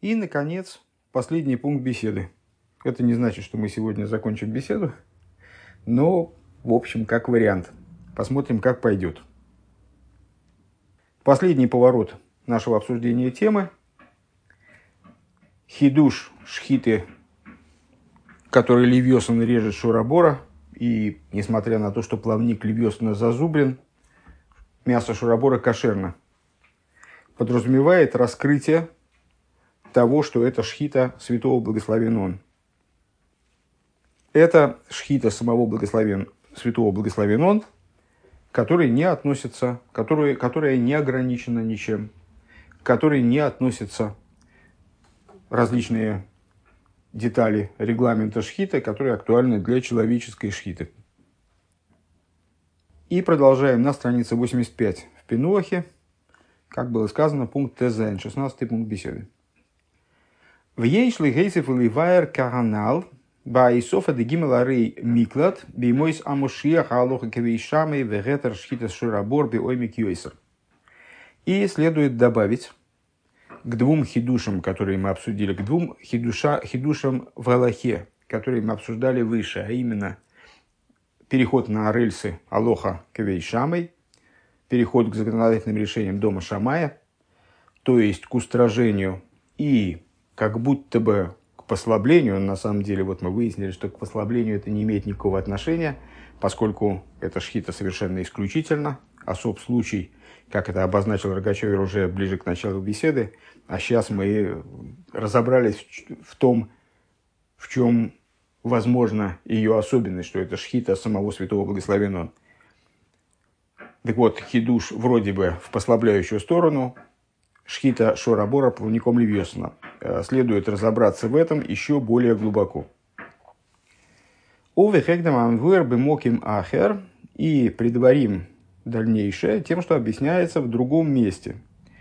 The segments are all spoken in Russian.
И, наконец, последний пункт беседы. Это не значит, что мы сегодня закончим беседу, но, в общем, как вариант. Посмотрим, как пойдет. Последний поворот нашего обсуждения темы. Хидуш шхиты, который Левьосан режет Шура-Бора. И, несмотря на то, что плавник Левьосана зазубрен, мясо Шура-Бора кошерно. Подразумевает раскрытие того, что это шхита святого благословен он. Это шхита самого святого благословен он, который не относится, которая не ограничена ничем, к которой не относятся различные детали регламента шхита, которые актуальны для человеческой шхиты. И продолжаем на странице 85 в Пинуахе, как было сказано, пункт ТЗН, 16 пункт беседы. В ейшли гейсев ливайер каганал баисофа де гимеларей миклад бимойс амушиях алоха кевейшамей вегетер шхитас шурабор биоймик йойсер. И следует добавить к двум хидушам, которые мы обсудили, к двум хидушам в Алохе, которые мы обсуждали выше, а именно переход на рельсы Алоха Кевейшамой, переход к законодательным решениям дома Шамая, то есть к устражению и как будто бы к послаблению. На самом деле, вот мы выяснили, что к послаблению это не имеет никакого отношения, поскольку это шхита совершенно исключительно, особ случай, как это обозначил Рогачевер уже ближе к началу беседы. А сейчас мы разобрались в том, в чем возможно ее особенность, что это шхита самого святого благословен он. Так вот, хидуш вроде бы в послабляющую сторону, шхита Шура-Бора плавником Левьосана. Следует разобраться в этом еще более глубоко. И предварим дальнейшее тем, что объясняется в другом месте.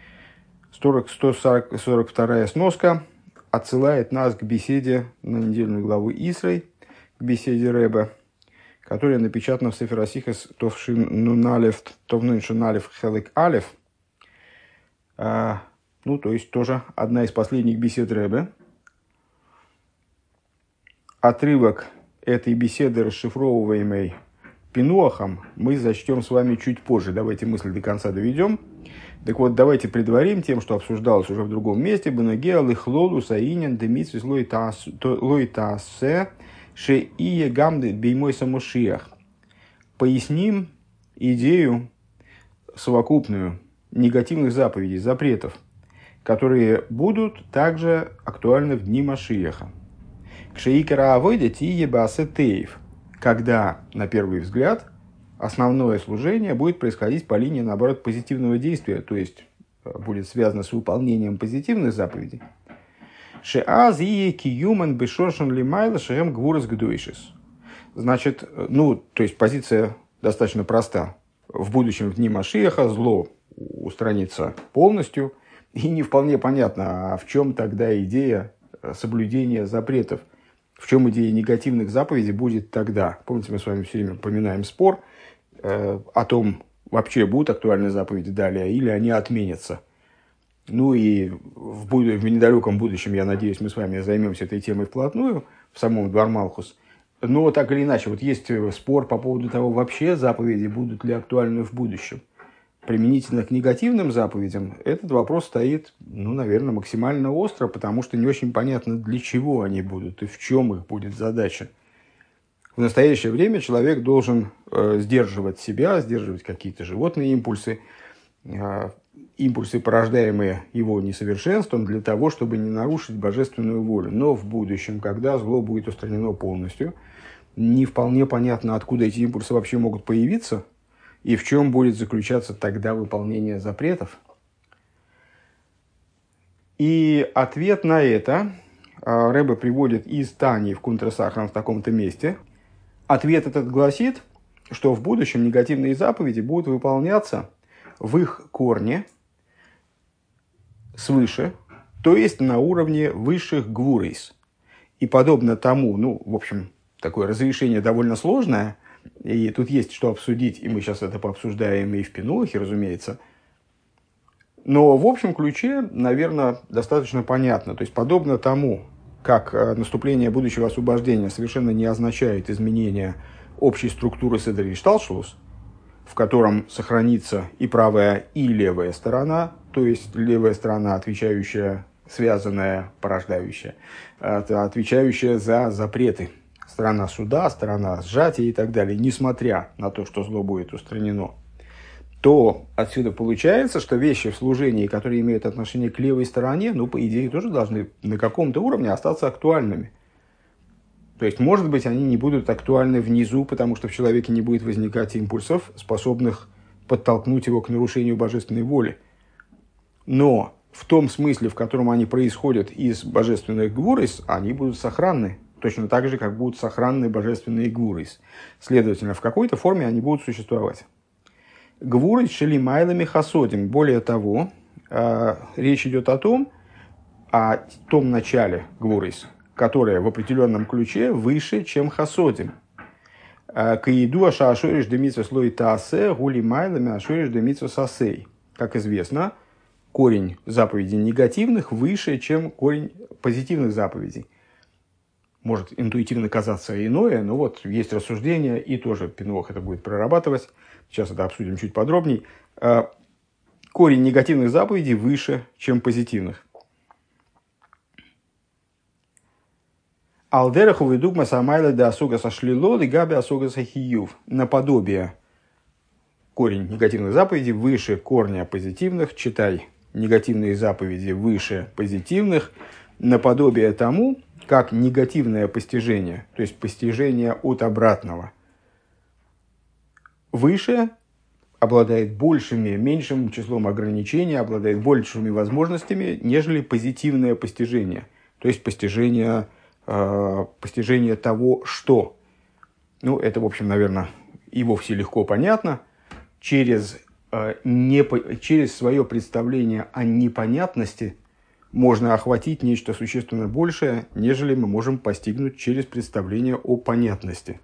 142 сноска отсылает нас к беседе на недельную главу Исрой, к беседе Ребе, которая напечатана в Сефер Асихас Товнун Шуналев Хелек Алев. То есть тоже одна из последних бесед Ребе. Отрывок этой беседы, расшифровываемой Пинуахом, мы зачтем с вами чуть позже. Давайте мысль до конца доведем. Так вот, давайте предварим тем, что обсуждалось уже в другом месте. Бенагеа лихлолу саинен демитсвис лойтаасе шеие гамды беймой самушиях. Поясним идею совокупную негативных заповедей, запретов, которые будут также актуальны в дни Машиаха. Кшеикара авойда тие басетеев, когда, на первый взгляд, основное служение будет происходить по линии, наоборот, позитивного действия, то есть будет связано с выполнением позитивных заповедей. Шеаз и киюман бешоршен лимайла шерем гвурас гдуишис. Значит, то есть позиция достаточно проста. В будущем, в дни Машиаха, зло устранится полностью, и не вполне понятно, а в чем тогда идея соблюдения запретов, в чем идея негативных заповедей будет тогда. Помните, мы с вами все время упоминаем спор о том, вообще будут актуальны заповеди далее, или они отменятся. И в недалеком будущем, я надеюсь, мы с вами займемся этой темой вплотную, в самом Двар Малхус. Но так или иначе, вот есть спор по поводу того, вообще заповеди будут ли актуальны в будущем. Применительно к негативным заповедям этот вопрос стоит, наверное, максимально остро, потому что не очень понятно, для чего они будут и в чем их будет задача. В настоящее время человек должен сдерживать себя, сдерживать какие-то животные импульсы, импульсы, порождаемые его несовершенством, для того, чтобы не нарушить божественную волю. Но в будущем, когда зло будет устранено полностью, не вполне понятно, откуда эти импульсы вообще могут появиться, и в чем будет заключаться тогда выполнение запретов. И ответ на это Ребе приводит из Тани в Кунтрасахрам в таком-то месте. Ответ этот гласит, что в будущем негативные заповеди будут выполняться в их корне свыше, то есть на уровне высших гвурейс. И подобно тому, в общем, такое разрешение довольно сложное, и тут есть что обсудить, и мы сейчас это пообсуждаем и в Пинуахе, разумеется. Но в общем ключе, наверное, достаточно понятно. То есть, подобно тому, как наступление будущего освобождения совершенно не означает изменение общей структуры Седер Ишталшус, в котором сохранится и правая, и левая сторона, то есть левая сторона, отвечающая, связанная, порождающая, отвечающая за запреты, сторона суда, сторона сжатия и так далее, несмотря на то, что зло будет устранено, то отсюда получается, что вещи в служении, которые имеют отношение к левой стороне, ну, по идее, тоже должны на каком-то уровне остаться актуальными. То есть, может быть, они не будут актуальны внизу, потому что в человеке не будет возникать импульсов, способных подтолкнуть его к нарушению божественной воли. Но в том смысле, в котором они происходят из божественных гвурис, они будут сохранны. Точно так же, как будут сохранны божественные гвурис. Следовательно, в какой-то форме они будут существовать. Гвурис шелимайлами хасодим. Более того, речь идет о том начале гвурис, которое в определенном ключе выше, чем хасодим. Каиду ашашориш демитсва слой таасе гулимайлами ашориш демитсва сасей. Как известно, корень заповедей негативных выше, чем корень позитивных заповедей. Может интуитивно казаться иное, но вот есть рассуждение, и тоже Пинуах это будет прорабатывать. Сейчас это обсудим чуть подробней. Корень негативных заповедей выше, чем позитивных. Алдераху ведугма самайла де асуга сошлило, и габи асуга сахиюв. Наподобие корень негативных заповедей выше корня позитивных. Читай негативные заповеди выше позитивных. Наподобие тому, как негативное постижение, то есть постижение от обратного, выше, обладает меньшим числом ограничений, обладает большими возможностями, нежели позитивное постижение, то есть постижение того, что. Ну, это, в общем, наверное, и вовсе легко понятно. Через свое представление о непонятности можно охватить нечто существенно большее, нежели мы можем постигнуть через представление о понятности.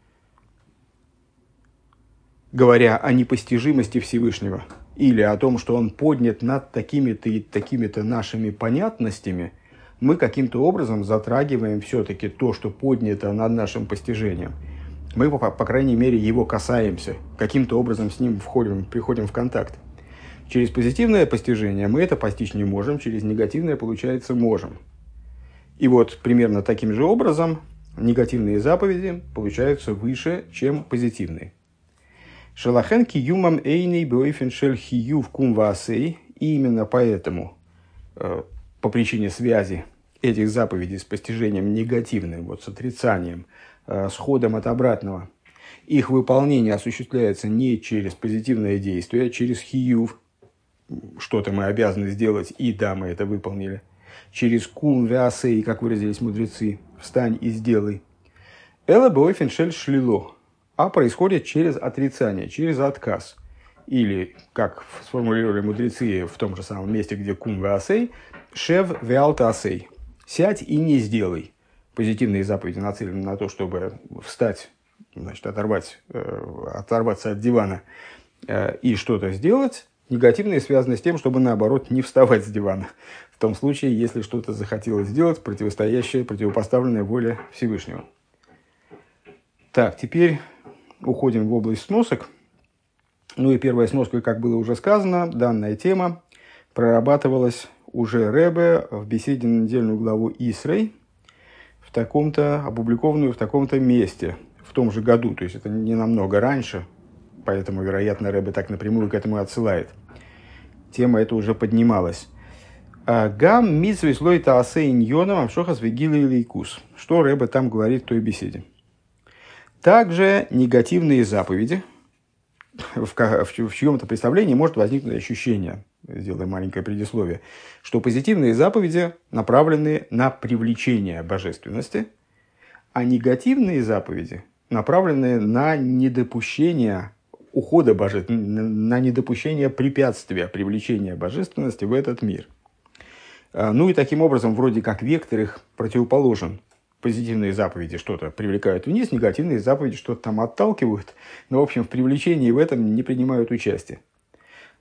Говоря о непостижимости Всевышнего или о том, что он поднят над такими-то и такими-то нашими понятностями, мы каким-то образом затрагиваем все-таки то, что поднято над нашим постижением. Мы, по крайней мере, его касаемся, каким-то образом с ним приходим в контакт. Через позитивное постижение мы это постичь не можем, через негативное, получается, можем. И вот примерно таким же образом негативные заповеди получаются выше, чем позитивные. Шелахен киюмам эйней бёйфен шель хиюв кум ваасей. И именно поэтому, по причине связи этих заповедей с постижением негативным, вот с отрицанием, с ходом от обратного, их выполнение осуществляется не через позитивное действие, а через хиюв. Что-то мы обязаны сделать, и да, мы это выполнили. Через кум ваасей, как выразились мудрецы, встань и сделай. Эла бёйфен шель шлило. А происходит через отрицание, через отказ. Или, как сформулировали мудрецы в том же самом месте, где кум ваасей, шев веалта асей. Сядь и не сделай. Позитивные заповеди нацелены на то, чтобы встать, значит, оторваться от дивана и что-то сделать. Негативные связаны с тем, чтобы, наоборот, не вставать с дивана. В том случае, если что-то захотелось сделать, противопоставленное воле Всевышнего. Так, теперь уходим в область сносок. Ну и первая сноска, как было уже сказано, данная тема прорабатывалась уже Ребе в беседе на недельную главу Исрей, опубликованную в таком-то месте, в том же году, то есть это не намного раньше, поэтому, вероятно, Ребе так напрямую к этому отсылает. Тема эта уже поднималась. Гам митсвей слой таасе иньоном амшохас вегилы и лейкус. Что Ребе там говорит в той беседе? Также негативные заповеди, в чьем-то представлении может возникнуть ощущение, сделаем маленькое предисловие, что позитивные заповеди направлены на привлечение божественности, а негативные заповеди направлены на недопущение ухода божественности, на недопущение препятствия привлечения божественности в этот мир. Ну и таким образом, вроде как вектор их противоположен. Позитивные заповеди что-то привлекают вниз, негативные заповеди что-то там отталкивают, но, в общем, в привлечении в этом не принимают участие.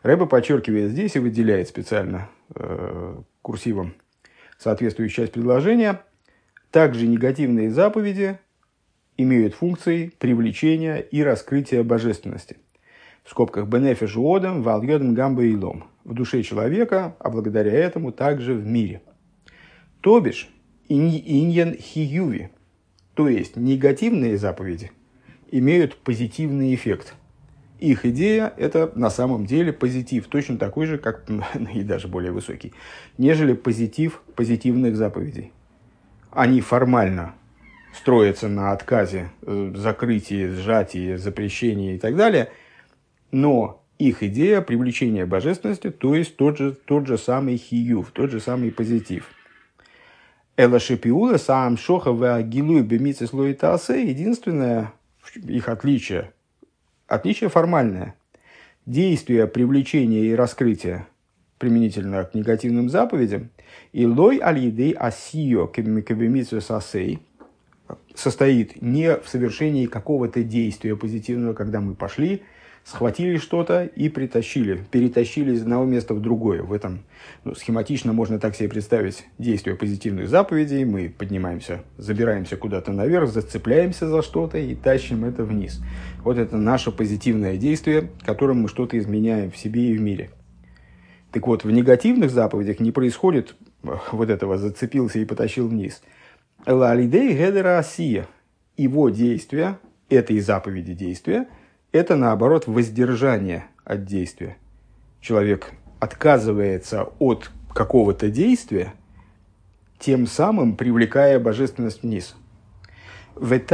Рэбе подчеркивает здесь и выделяет специально курсивом соответствующую часть предложения. Также негативные заповеди имеют функции привлечения и раскрытия божественности. В скобках «бенефиш уодам вальйодам гамба илом» в душе человека, а благодаря этому также в мире. То бишь, иньян хиюви, то есть негативные заповеди, имеют позитивный эффект. Их идея – это на самом деле позитив, точно такой же, как и даже более высокий, нежели позитив позитивных заповедей. Они формально строятся на отказе, закрытии, сжатии, запрещении и так далее, но их идея привлечения божественности, то есть тот же самый хиюв, тот же самый позитив. Элашепиула сам шоха ваагилуй бемицис лоитасе, единственное их отличие формальное. Действие привлечения и раскрытия применительно к негативным заповедям и лой аль-идей асио кебемицис асей состоит не в совершении какого-то действия позитивного, когда мы пошли, схватили что-то и перетащили из одного места в другое. В этом схематично можно так себе представить действие позитивных заповедей. Мы поднимаемся, забираемся куда-то наверх, зацепляемся за что-то и тащим это вниз. Вот это наше позитивное действие, которым мы что-то изменяем в себе и в мире. Так вот, в негативных заповедях не происходит вот этого «зацепился и потащил вниз». Элалидей гедера асия. Его действия, этой заповеди действия, это, наоборот, воздержание от действия. Человек отказывается от какого-то действия, тем самым привлекая божественность вниз. А в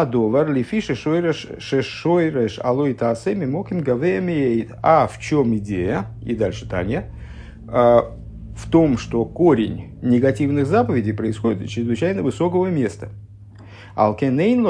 чем идея? И дальше Таня. В том, что корень негативных заповедей происходит из чрезвычайно высокого места. А мы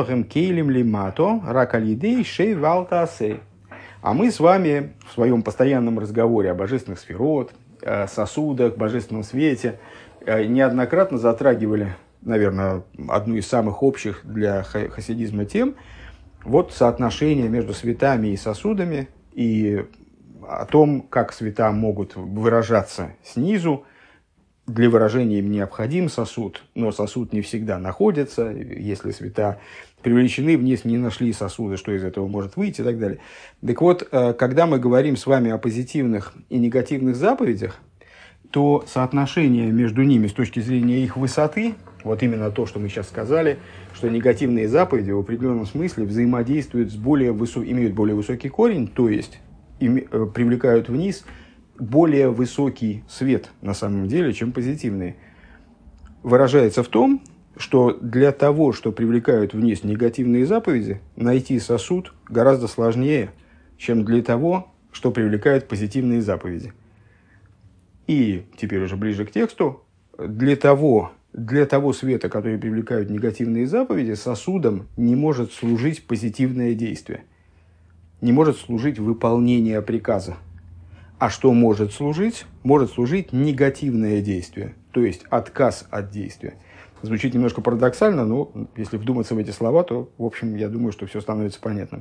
с вами в своем постоянном разговоре о божественных сферот, сосудах, божественном свете неоднократно затрагивали, наверное, одну из самых общих для хасидизма тем, вот соотношение между светами и сосудами и о том, как света могут выражаться снизу. Для выражения им необходим сосуд, но сосуд не всегда находится. Если света привлечены вниз, не нашли сосуда, что из этого может выйти и так далее. Так вот, когда мы говорим с вами о позитивных и негативных заповедях, то соотношение между ними с точки зрения их высоты, вот именно то, что мы сейчас сказали, что негативные заповеди в определенном смысле взаимодействуют имеют более высокий корень, то есть привлекают вниз более высокий свет на самом деле, чем позитивные, выражается в том, что для того, что привлекают вниз негативные заповеди, найти сосуд гораздо сложнее, чем для того, что привлекают позитивные заповеди. И теперь уже ближе к тексту, для того света, который привлекают негативные заповеди, сосудом не может служить позитивное действие, не может служить выполнение приказа. А что может служить? Может служить негативное действие, то есть отказ от действия. Звучит немножко парадоксально, но если вдуматься в эти слова, то, в общем, я думаю, что все становится понятным.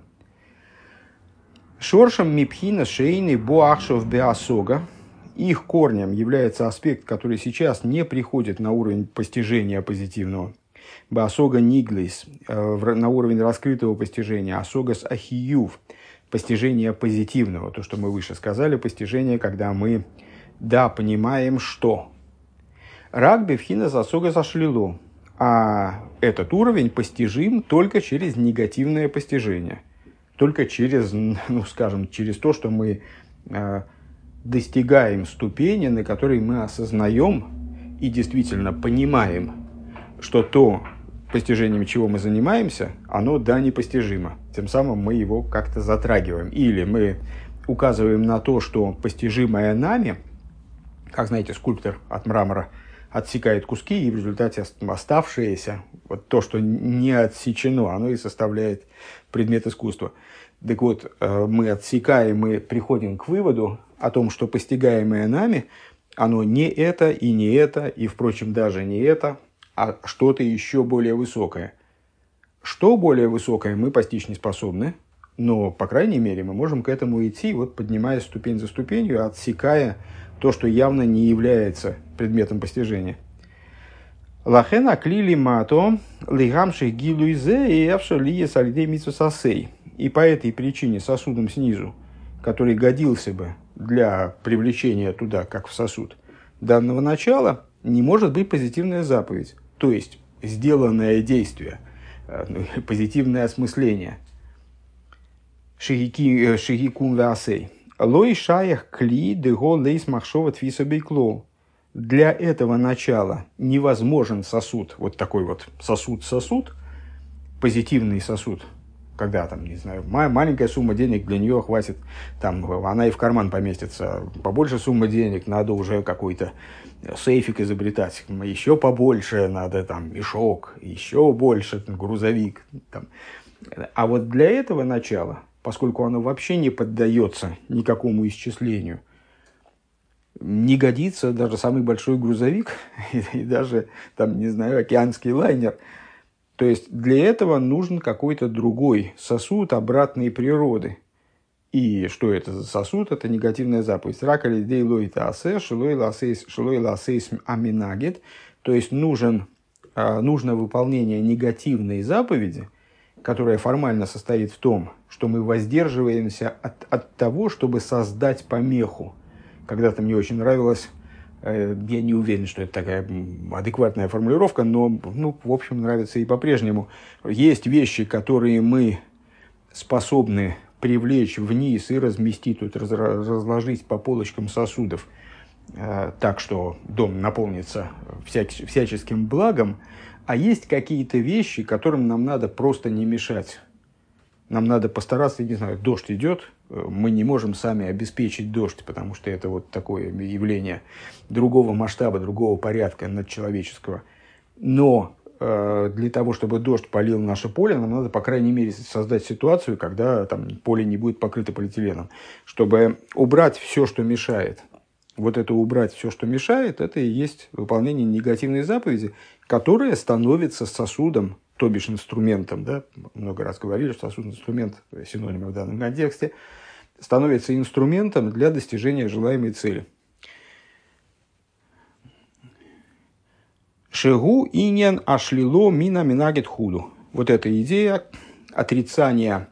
Шоршем мипхина шейны боахшов беасога. Их корнем является аспект, который сейчас не приходит на уровень постижения позитивного. Беасога ниглис, на уровень раскрытого постижения. Асогас ахиюв. Постижение позитивного, то, что мы выше сказали, постижение, когда мы, понимаем, что. Рак бевхина засога зашлило, а этот уровень постижим только через негативное постижение, только через, через то, что мы достигаем ступени, на которой мы осознаем и действительно понимаем, что то, постижением чего мы занимаемся, оно непостижимо. Тем самым мы его как-то затрагиваем. Или мы указываем на то, что постижимое нами, как, знаете, скульптор от мрамора отсекает куски, и в результате оставшееся, вот то, что не отсечено, оно и составляет предмет искусства. Так вот, мы отсекаем, мы приходим к выводу о том, что постигаемое нами, оно не это, и, впрочем, даже не это, а что-то еще более высокое. Что более высокое мы постичь не способны, Но, по крайней мере, мы можем к этому идти, вот поднимаясь ступень за ступенью, отсекая то, что явно не является предметом постижения. Лахен аклили мато лигамших гилуизе и авшалие сальдей митсусасей. И по этой причине сосудом снизу, который годился бы для привлечения туда, как в сосуд, данного начала, не может быть позитивная заповедь. То есть, сделанное действие, позитивное осмысление. Шигикун васей. Лой шаях кли дего лейс махшова твисобейкло. Для этого начала невозможен сосуд, вот такой вот сосуд, позитивный сосуд, когда там, не знаю, маленькая сумма денег для нее хватит, там, она и в карман поместится, побольше суммы денег, надо уже какой-то сейфик изобретать, еще побольше, надо там мешок, еще больше, грузовик. Там. А вот для этого начала, поскольку оно вообще не поддается никакому исчислению, не годится даже самый большой грузовик и даже, там, не знаю, океанский лайнер. То есть для этого нужен какой-то другой сосуд обратной природы. И что это за сосуд? Это негативная заповедь. Ракали дейлой таасе, шилой ласейс аминагет. То есть нужно выполнение негативной заповеди, которая формально состоит в том, что мы воздерживаемся от того, чтобы создать помеху. Когда-то мне очень нравилось, я не уверен, что это такая адекватная формулировка, но, в общем, нравится и по-прежнему. Есть вещи, которые мы способны привлечь вниз и разместить, тут разложить по полочкам сосудов, так что дом наполнится всяческим благом, а есть какие-то вещи, которым нам надо просто не мешать. Нам надо постараться, не знаю, дождь идет, мы не можем сами обеспечить дождь, потому что это вот такое явление другого масштаба, другого порядка надчеловеческого. Но для того, чтобы дождь полил наше поле, нам надо, по крайней мере, создать ситуацию, когда там поле не будет покрыто полиэтиленом. Чтобы убрать все, что мешает. Вот это убрать все, что мешает, это и есть выполнение негативной заповеди, которая становится сосудом, то бишь инструментом, да, много раз говорили, что сосуд инструмент, синоним в данном контексте, становится инструментом для достижения желаемой цели. Шегу иньян ашлило мина минагет худу. Вот эта идея отрицания,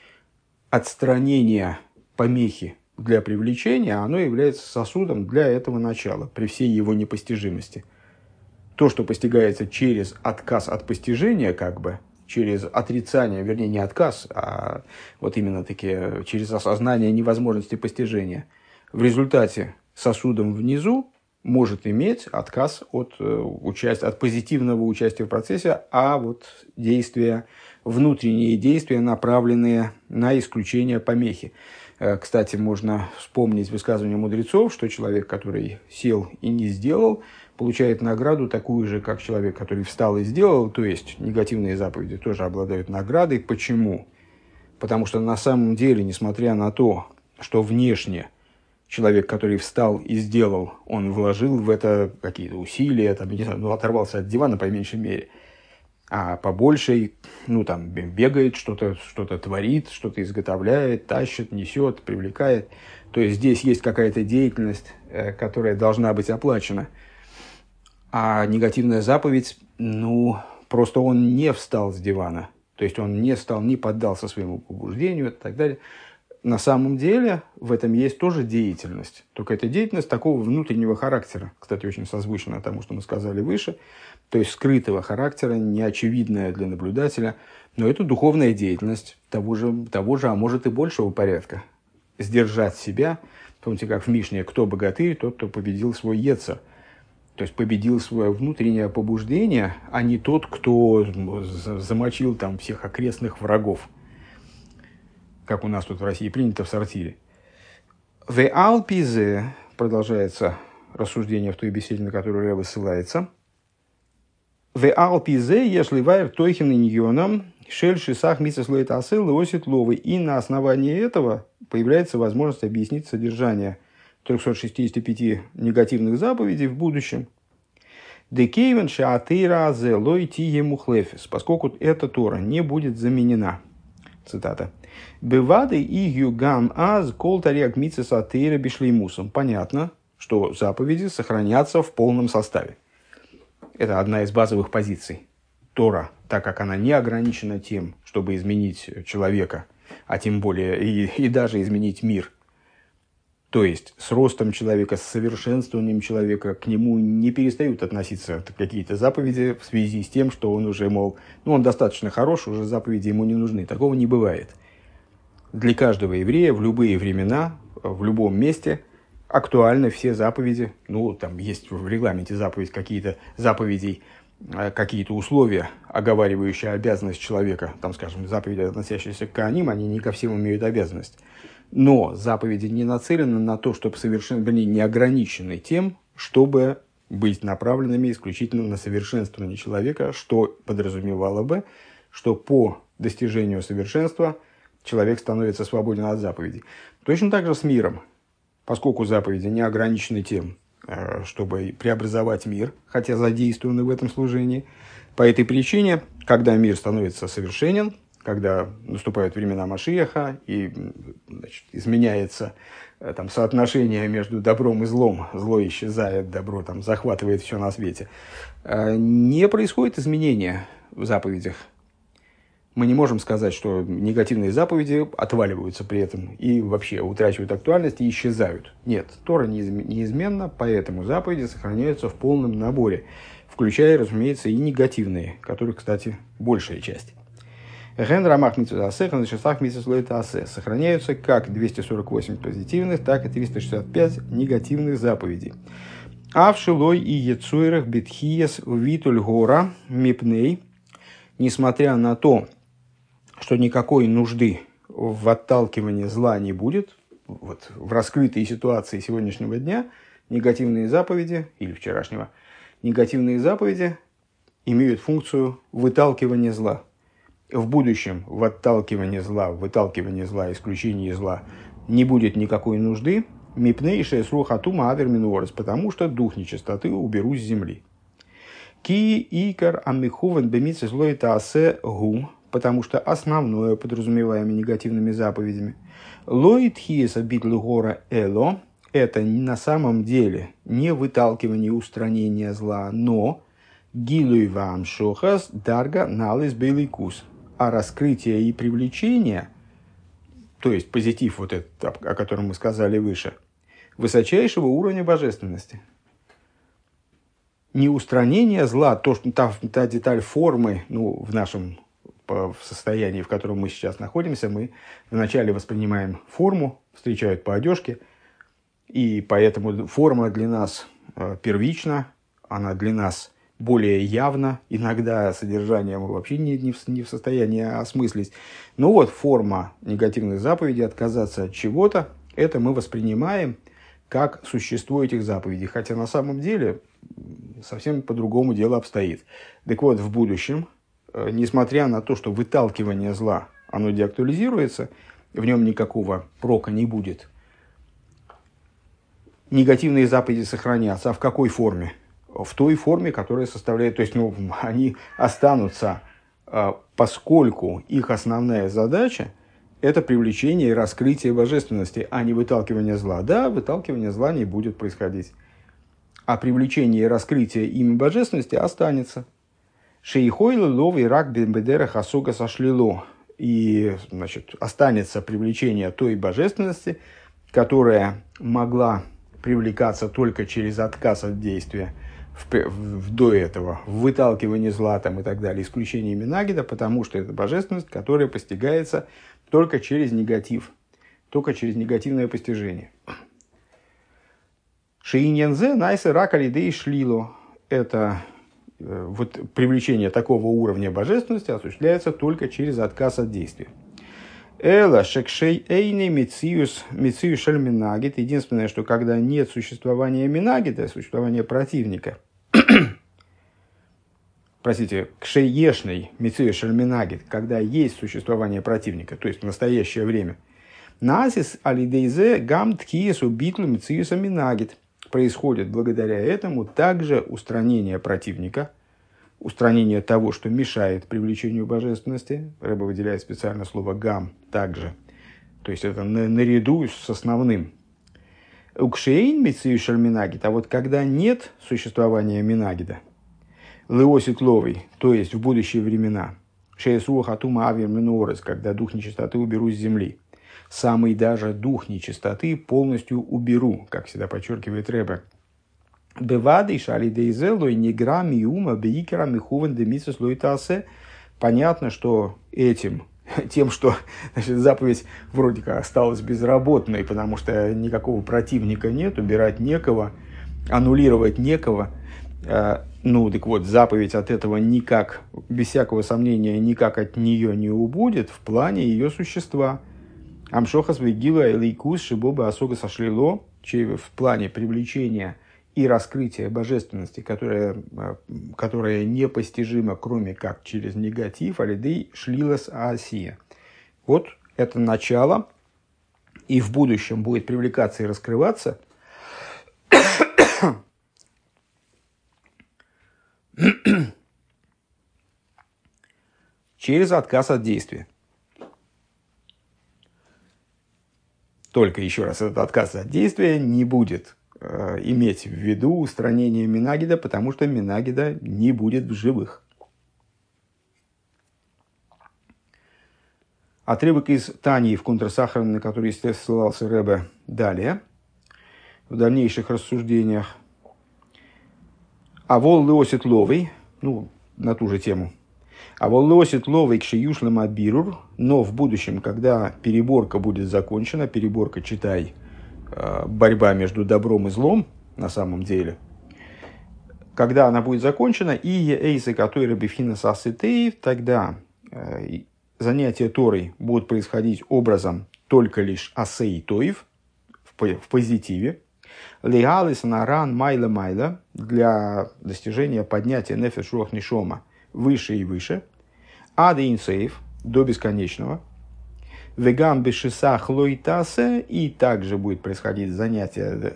отстранения помехи для привлечения, оно является сосудом для этого начала, при всей его непостижимости. То, что постигается через отказ от постижения, как бы, через отрицание, вернее, не отказ, а вот именно таки через осознание невозможности постижения, в результате сосудом внизу может иметь отказ от позитивного участия в процессе, а вот действия, внутренние действия, направленные на исключение помехи. Кстати, можно вспомнить высказывание мудрецов, что человек, который сел и не сделал, получает награду такую же, как человек, который встал и сделал, то есть негативные заповеди тоже обладают наградой. Почему? Потому что на самом деле, несмотря на то, что внешне человек, который встал и сделал, он вложил в это какие-то усилия, там, не знаю, оторвался от дивана по меньшей мере, а по большей, бегает, что-то творит, что-то изготовляет, тащит, несет, привлекает. То есть здесь есть какая-то деятельность, которая должна быть оплачена. А негативная заповедь, просто он не встал с дивана. То есть он не встал, не поддался своему побуждению и так далее. На самом деле в этом есть тоже деятельность. Только это деятельность такого внутреннего характера. Кстати, очень созвучно тому, что мы сказали выше. То есть скрытого характера, неочевидная для наблюдателя. Но это духовная деятельность того же, а может и большего порядка. Сдержать себя. Помните, как в Мишне, кто богатырь, тот, кто победил свой йецер. То есть победил свое внутреннее побуждение, а не тот, кто замочил там всех окрестных врагов. Как у нас тут в России принято в сортире. «В алпизе», продолжается рассуждение в той беседе, на которую Ребе ссылается, «В алпизе, если вайр тойхин иньоном, шель шисах митсеслоит асыл лосит ловы». И на основании этого появляется возможность объяснить содержание 365 негативных заповедей в будущем. «Декейвен шаатыра зе лой тие мухлефис», поскольку эта Тора не будет заменена. цитата. «Бывады и югам аз кол тарек митцес атеира бишлеймусом». Понятно, что заповеди сохранятся в полном составе. Это одна из базовых позиций. Тора, так как она не ограничена тем, чтобы изменить человека, а тем более и даже изменить мир. То есть с ростом человека, с совершенствованием человека к нему не перестают относиться какие-то заповеди в связи с тем, что он уже, мол, он достаточно хорош, уже заповеди ему не нужны. Такого не бывает. Для каждого еврея в любые времена, в любом месте актуальны все заповеди. Там есть в регламенте какие-то заповедей, какие-то условия, оговаривающие обязанность человека. Там, скажем, заповеди, относящиеся к коаним, они не ко всем имеют обязанность. Но заповеди не нацелены на то, чтобы не ограничены тем, чтобы быть направленными исключительно на совершенствование человека, что подразумевало бы, что по достижению совершенства человек становится свободен от заповедей. Точно так же с миром, поскольку заповеди не ограничены тем, чтобы преобразовать мир, хотя задействованы в этом служении. По этой причине, когда мир становится совершенен, когда наступают времена Машиаха и изменяется соотношение между добром и злом, зло исчезает, добро захватывает все на свете, не происходит изменения в заповедях. Мы не можем сказать, что негативные заповеди отваливаются при этом и вообще утрачивают актуальность и исчезают. Нет, Тора неизменна, поэтому заповеди сохраняются в полном наборе, включая, разумеется, и негативные, которых, кстати, большая часть. Сохраняются как 248 позитивных, так и 365 негативных заповедей. А в Шилой и Ецуэрах Бетхиес Витуль Гора Мипней, несмотря на то, что никакой нужды в отталкивании зла не будет, в раскрытой ситуации сегодняшнего дня негативные заповеди, или вчерашнего, негативные заповеди имеют функцию выталкивания зла. В будущем в отталкивании зла, в выталкивании зла, исключении зла не будет никакой нужды, мипнейшая срухатума аверминуорс, потому что дух нечистоты уберу с земли. Ки икар амихувен бемитсе злой таасе гу, потому что основное, подразумеваемое негативными заповедями, лоит хиеса битлу гора эло, это на самом деле не выталкивание и устранение зла, но гилуй вам шохас дарга налис беликус, а раскрытие и привлечение, то есть позитив вот этот, о котором мы сказали выше, высочайшего уровня божественности. Не устранение зла, то, что та деталь формы, в нашем в состоянии, в котором мы сейчас находимся, мы вначале воспринимаем форму, встречают по одежке, и поэтому форма для нас первична, она для нас более явна, иногда содержание мы вообще не в состоянии осмыслить. Но вот форма негативных заповедей, отказаться от чего-то, это мы воспринимаем как существо этих заповедей, хотя на самом деле совсем по-другому дело обстоит. Так вот, в будущем, несмотря на то, что выталкивание зла, оно деактуализируется, в нем никакого прока не будет, негативные заповеди сохранятся. А в какой форме? В той форме, которая составляет... То есть, они останутся, поскольку их основная задача – это привлечение и раскрытие божественности, а не выталкивание зла. Да, выталкивание зла не будет происходить. А привлечение и раскрытие ими божественности останется. Шейхойлы ловый рак бедера хасуга сошлило. И, останется привлечение той божественности, которая могла привлекаться только через отказ от действия до этого, в выталкивании зла и так далее, исключение Минагида, потому что это божественность, которая постигается только через негатив, только через негативное постижение. Шииньянзе найсе ракалидей шлило. Это привлечение такого уровня божественности осуществляется только через отказ от действия. Эла шекшей эйни мициус шель минагид. Единственное, что когда нет существования минагида, существования противника, кшеешный мициус шель минагид, когда есть существование противника, то есть в настоящее время, насис алидейзе гам ткиесу битлу мициуса минагид. Происходит благодаря этому также устранение противника, устранение того, что мешает привлечению божественности. Рэбе выделяет специально слово «гам» также. То есть это наряду с основным. Укшейн митсиюшер минагид, а вот когда нет существования минагида, леосит ловый, то есть в будущие времена, шеесрух атума авир минорес, когда дух нечистоты уберу с земли, самый даже дух нечистоты полностью уберу, как всегда подчеркивает Ребе. Бевады шали дейзелой негра миума бейкера михуван демисус лойтасе. Понятно, что тем, что значит, заповедь вроде как осталась безработной, потому что никакого противника нет, убирать некого, аннулировать некого. Так вот, заповедь от этого никак, без всякого сомнения, никак от нее не убудет в плане ее существа. Амшохас вегила элейкус шибоба асога сошлило, в плане привлечения и раскрытия божественности, которая непостижима, кроме как через негатив, алидей шлилас аасия. Вот это начало, и в будущем будет привлекаться и раскрываться через отказ от действия. Только еще раз, этот отказ от действия не будет иметь в виду устранение Минагида, потому что Минагида не будет в живых. Отрывок из Тании в Кунтрасахарне, на который, естественно, ссылался Ребе далее, в дальнейших рассуждениях. А вол леосит ловый, на ту же тему. А вол леосит ловый к шиюшлем абирур, но в будущем, когда переборка будет закончена, переборка, читай, борьба между добром и злом, на самом деле, когда она будет закончена, и эйсы, которые бифхина сасытеев, тогда занятия Торой будут происходить образом только лишь асей тоев, в позитиве, легалис наран майла-майла, для достижения поднятия нефеш руах нишома выше и выше, ад инсейв, до бесконечного, вегам бешисах лойтасе, и также будет происходить занятие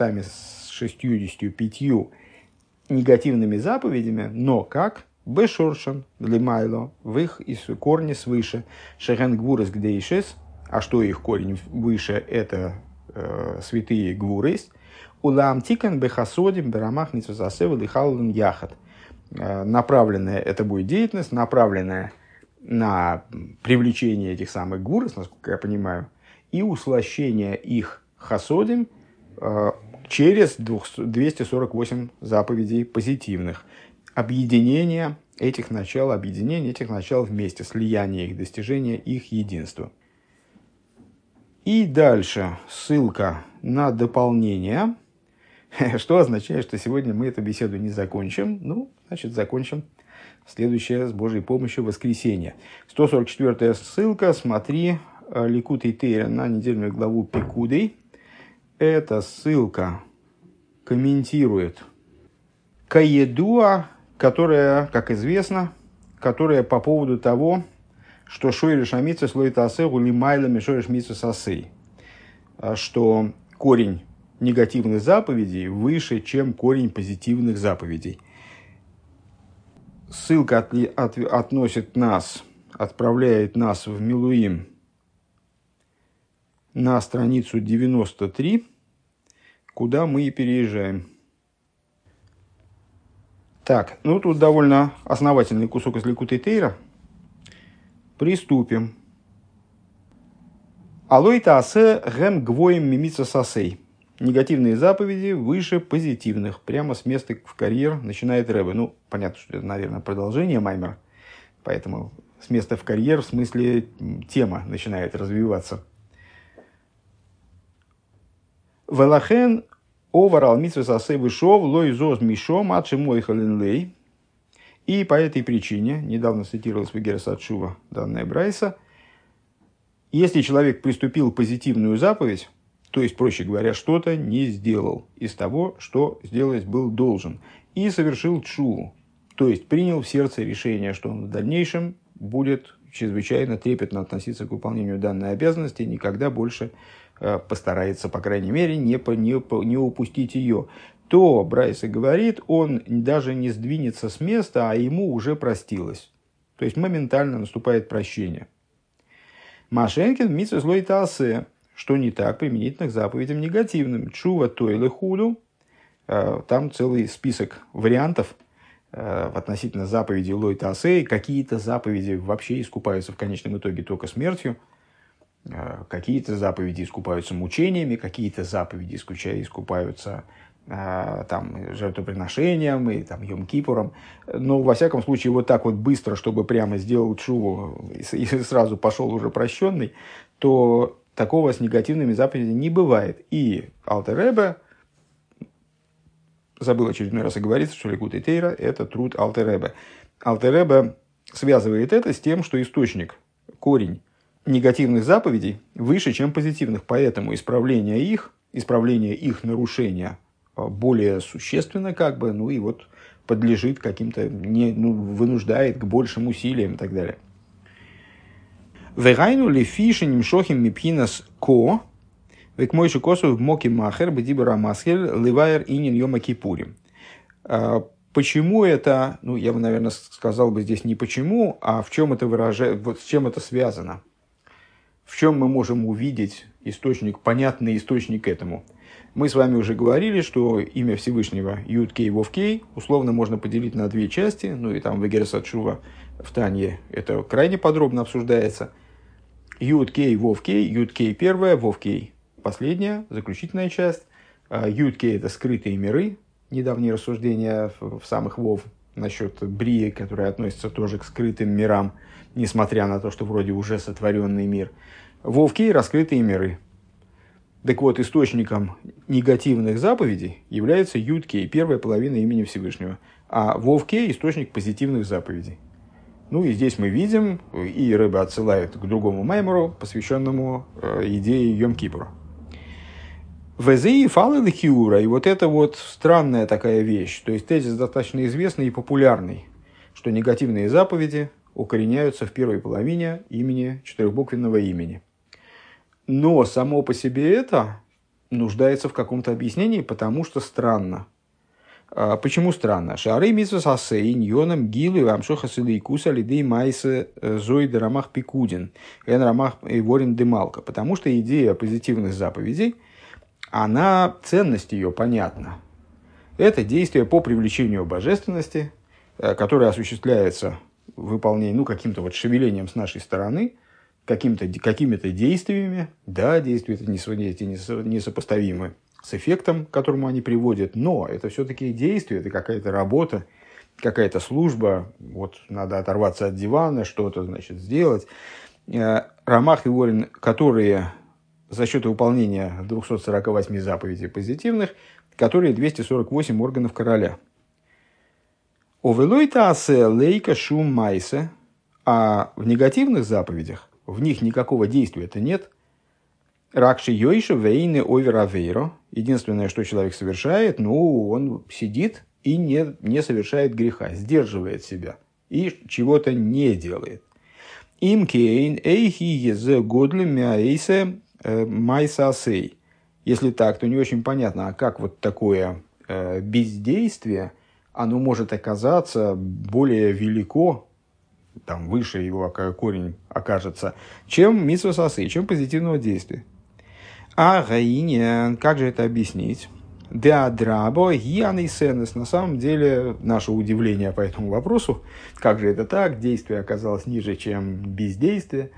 365 негативными заповедями, но как? Бешоршен лимайло, в их корне свыше, шеген гвурес гдейшес, а что их корень выше, это святые гвурес, улам тикан бехасодим берамах ницвасасевал и халлен яхат. Направленная, это будет деятельность, направленная на привлечение этих самых гурос, насколько я понимаю, и услощение их хасодим через 248 заповедей позитивных. Объединение этих начал вместе, слияние их, достижение их единства. И дальше ссылка на дополнение, что означает, что сегодня мы эту беседу не закончим. Значит, закончим следующее с Божьей помощью воскресенье. 144-я ссылка, смотри, Ликутей Тейра на недельную главу Пекудей. Эта ссылка комментирует Каедуа, которая, как известно, по поводу того, что шойреш амитсва слоит асегу лимайлами шойреш митсва асей, что корень негативных заповедей выше, чем корень позитивных заповедей. Ссылка отправляет нас в Милуим на страницу 93, куда мы и переезжаем. Так, тут довольно основательный кусок из Ликутей Тейра. Приступим. Алойта асе гэм гвоем мимица сасей. Негативные заповеди выше позитивных. Прямо с места в карьер начинает Ребе. Понятно, что это, наверное, продолжение маймера. Поэтому с места в карьер, в смысле, тема начинает развиваться. Велахен оварал митсвес асей вышов лой зоз мишом адши мой халенлей. И по этой причине, недавно цитировалась в Игерес Атшува данная Брайса, если человек приступил позитивную заповедь, то есть, проще говоря, что-то не сделал из того, что сделать был должен, и совершил тшуву, то есть принял в сердце решение, что он в дальнейшем будет чрезвычайно трепетно относиться к выполнению данной обязанности, никогда больше постарается, по крайней мере, не упустить ее, то, Брайса говорит, он даже не сдвинется с места, а ему уже простилось. То есть моментально наступает прощение. Машенкин митсвос лой таасе, что не так применительно к заповедям негативным. Чува тойле худу. Там целый список вариантов относительно заповедей лой таасе. Какие-то заповеди вообще искупаются в конечном итоге только смертью. Какие-то заповеди искупаются мучениями, какие-то заповеди искупаются там, жертвоприношением и там, Йом-Кипуром. Но, во всяком случае, вот так вот быстро, чтобы прямо сделал тшуву и сразу пошел уже прощенный, то такого с негативными заповедями не бывает. И Алтер Ребе, забыл очередной раз оговориться, что Ликутей Тейра – это труд Алтер Ребе. Алтер Ребе связывает это с тем, что источник, корень негативных заповедей выше, чем позитивных. Поэтому исправление их нарушения более существенно, и вот подлежит каким-то, вынуждает к большим усилиям и так далее. Вегайну ли фишеним шохим мипхинас ко, век мойши косу в моки махер бедибара масхель ливайер инин йома кипурим. Почему это, я бы, наверное, сказал бы здесь не почему, а в чем это выражает, вот с чем это связано. В чем мы можем увидеть источник, понятный источник этому. Мы с вами уже говорили, что имя Всевышнего Юд-Кей, Вов-Кей условно можно поделить на две части. И там в Эгерес Шува в Танье это крайне подробно обсуждается. Юд-Кей, Вов-Кей, Юд-Кей первая, Вов-Кей последняя, заключительная часть. Юд-Кей это скрытые миры. Недавние рассуждения в самых Вов насчет Брии, которые относятся тоже к скрытым мирам, несмотря на то, что вроде уже сотворенный мир. Вов-Кей раскрытые миры. Так вот, источником негативных заповедей является Юд-Кей, первая половина имени Всевышнего, а Вов-Кей – источник позитивных заповедей. И здесь мы видим, и Ребе отсылает к другому маймору, посвященному идее Йом-Кипура. Везеи фалы лхиура, и вот это вот странная такая вещь, то есть тезис достаточно известный и популярный, что негативные заповеди укореняются в первой половине имени, четырехбуквенного имени. Но само по себе это нуждается в каком-то объяснении, потому что странно. Почему странно? Шары митсвос асей ньоном гилу амшоха силейкуса лидей майсе зои дерамах пикудин эн рамах ворин демалка. Потому что идея позитивных заповедей, ценность ее понятна. Это действие по привлечению божественности, которое осуществляется выполнением, каким-то вот шевелением с нашей стороны, какими-то действиями. Да, действия эти несопоставимы с эффектом, к которому они приводят, но это все-таки действие, это какая-то работа, какая-то служба. Вот надо оторваться от дивана, что-то, сделать. Рамах и Ворин, которые за счет выполнения 248 заповедей позитивных, которые 248 органов короля. Овелойта асе лейка шум майсе, а в негативных заповедях в них никакого действия-то нет. Ракши йойша вейны оверавейро. Единственное, что человек совершает, он сидит и не совершает греха, сдерживает себя и чего-то не делает. Им кейн эйхи езе годле мяэйсе майсасей. Если так, то не очень понятно, а как вот такое бездействие, оно может оказаться более велико, там выше его корень окажется, чем митсвос асей, чем позитивного действия. А гаиня, как же это объяснить? Деадрабо гианейсенес. На самом деле, наше удивление по этому вопросу, как же это так, действие оказалось ниже, чем бездействие.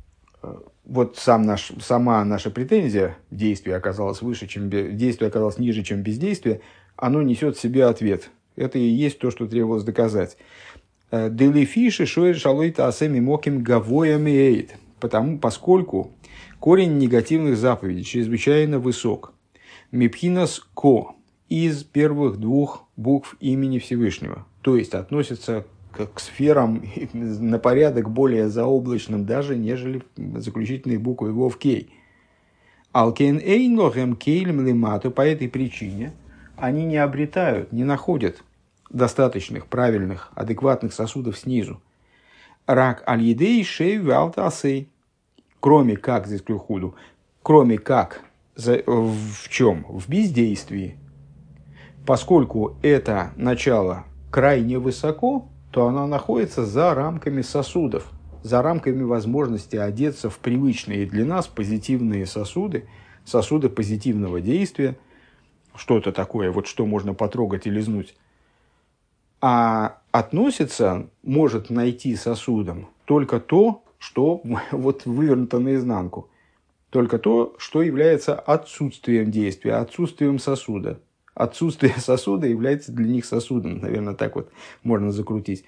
Вот сама наша претензия, действие оказалось ниже, чем бездействие, оно несет в себе ответ. Это и есть то, что требовалось доказать. Делифиши шоэль шалойта асеми моким гавоями эйд. Поскольку корень негативных заповедей чрезвычайно высок. Мипхинас ко из первых двух букв имени Всевышнего. То есть относится к сферам на порядок более заоблачным даже, нежели заключительные буквы Вов-Кей. Алкен эйнлохем кейлем лимату. По этой причине они не обретают, не находят достаточных, правильных, адекватных сосудов снизу. Рак аль-едей шей валта асей. Кроме как, здесь клюхуду, в чем? В бездействии. Поскольку это начало крайне высоко, то оно находится за рамками сосудов, за рамками возможности одеться в привычные для нас позитивные сосуды, сосуды позитивного действия, что-то такое, вот что можно потрогать и лизнуть. А относится, может найти сосудом только то, что вот вывернуто наизнанку, только то, что является отсутствием действия, отсутствием сосуда. Отсутствие сосуда является для них сосудом, наверное, так вот можно закрутить.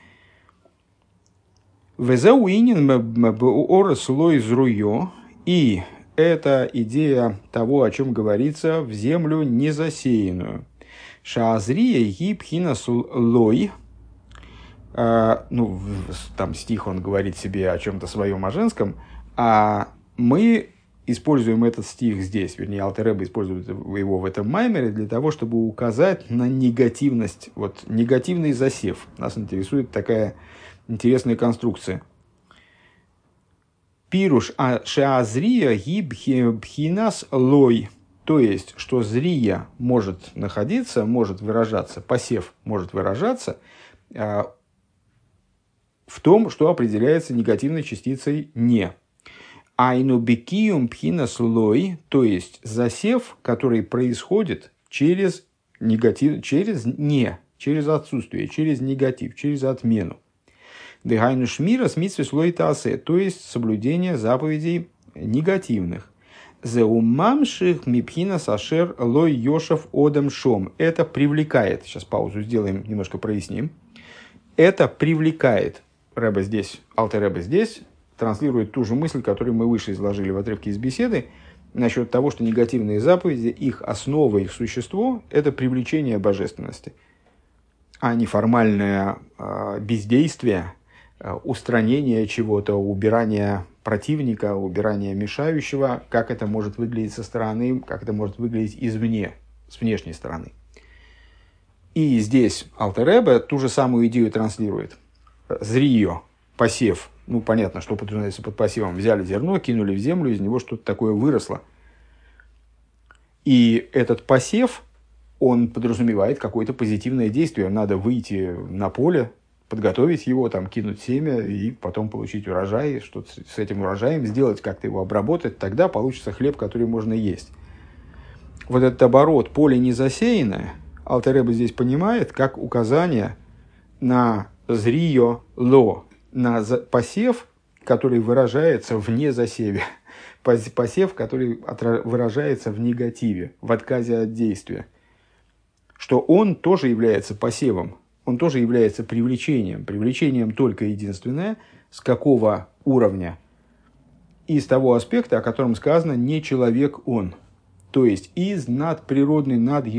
И это идея того, о чем говорится, в землю незасеянную. Шаазрия гибхинас лой. Ну, там стих, он говорит себе о чем-то своем, о женском, а мы используем этот стих здесь, вернее, Алтер Ребе использует его в этом маймере для того, чтобы указать на негативность, вот негативный засев. Нас интересует такая интересная конструкция. Пируш шаазрия гибхинас лой. То есть, что зрия может находиться, может выражаться, посев может выражаться в том, что определяется негативной частицей «не». Айнубекиум пхинас лой, то есть засев, который происходит через негатив, через «не», через отсутствие, через негатив, через отмену. Дегайну шмира с митсвис лой таасе, то есть соблюдение заповедей негативных. Зеумамших мипхина сашер лой йошев одам шом. Это привлекает, сейчас паузу сделаем, немножко проясним. Это привлекает, Ребе здесь, Алтер Ребе здесь, транслирует ту же мысль, которую мы выше изложили в отрывке из беседы, насчет того, что негативные заповеди, их основа, их существо – это привлечение божественности, а не формальное бездействие, устранение чего-то, убирание противника, убирание мешающего, как это может выглядеть со стороны, как это может выглядеть извне, с внешней стороны. И здесь Алтер Ребе ту же самую идею транслирует. Зриё, посев. Ну, понятно, что подразумевается под посевом. Взяли зерно, кинули в землю, из него что-то такое выросло. И этот посев, он подразумевает какое-то позитивное действие. Надо выйти на поле, подготовить его, там, кинуть семя и потом получить урожай, что-то с этим урожаем сделать, как-то его обработать. Тогда получится хлеб, который можно есть. Вот этот оборот, поле не засеянное, Алтер Ребе здесь понимает, как указание на зриё ло, на посев, который выражается в незасеве, посев, который выражается в негативе, в отказе от действия, что он тоже является посевом, он тоже является привлечением только единственное, с какого уровня, из того аспекта, о котором сказано «не человек он», то есть из надприродной,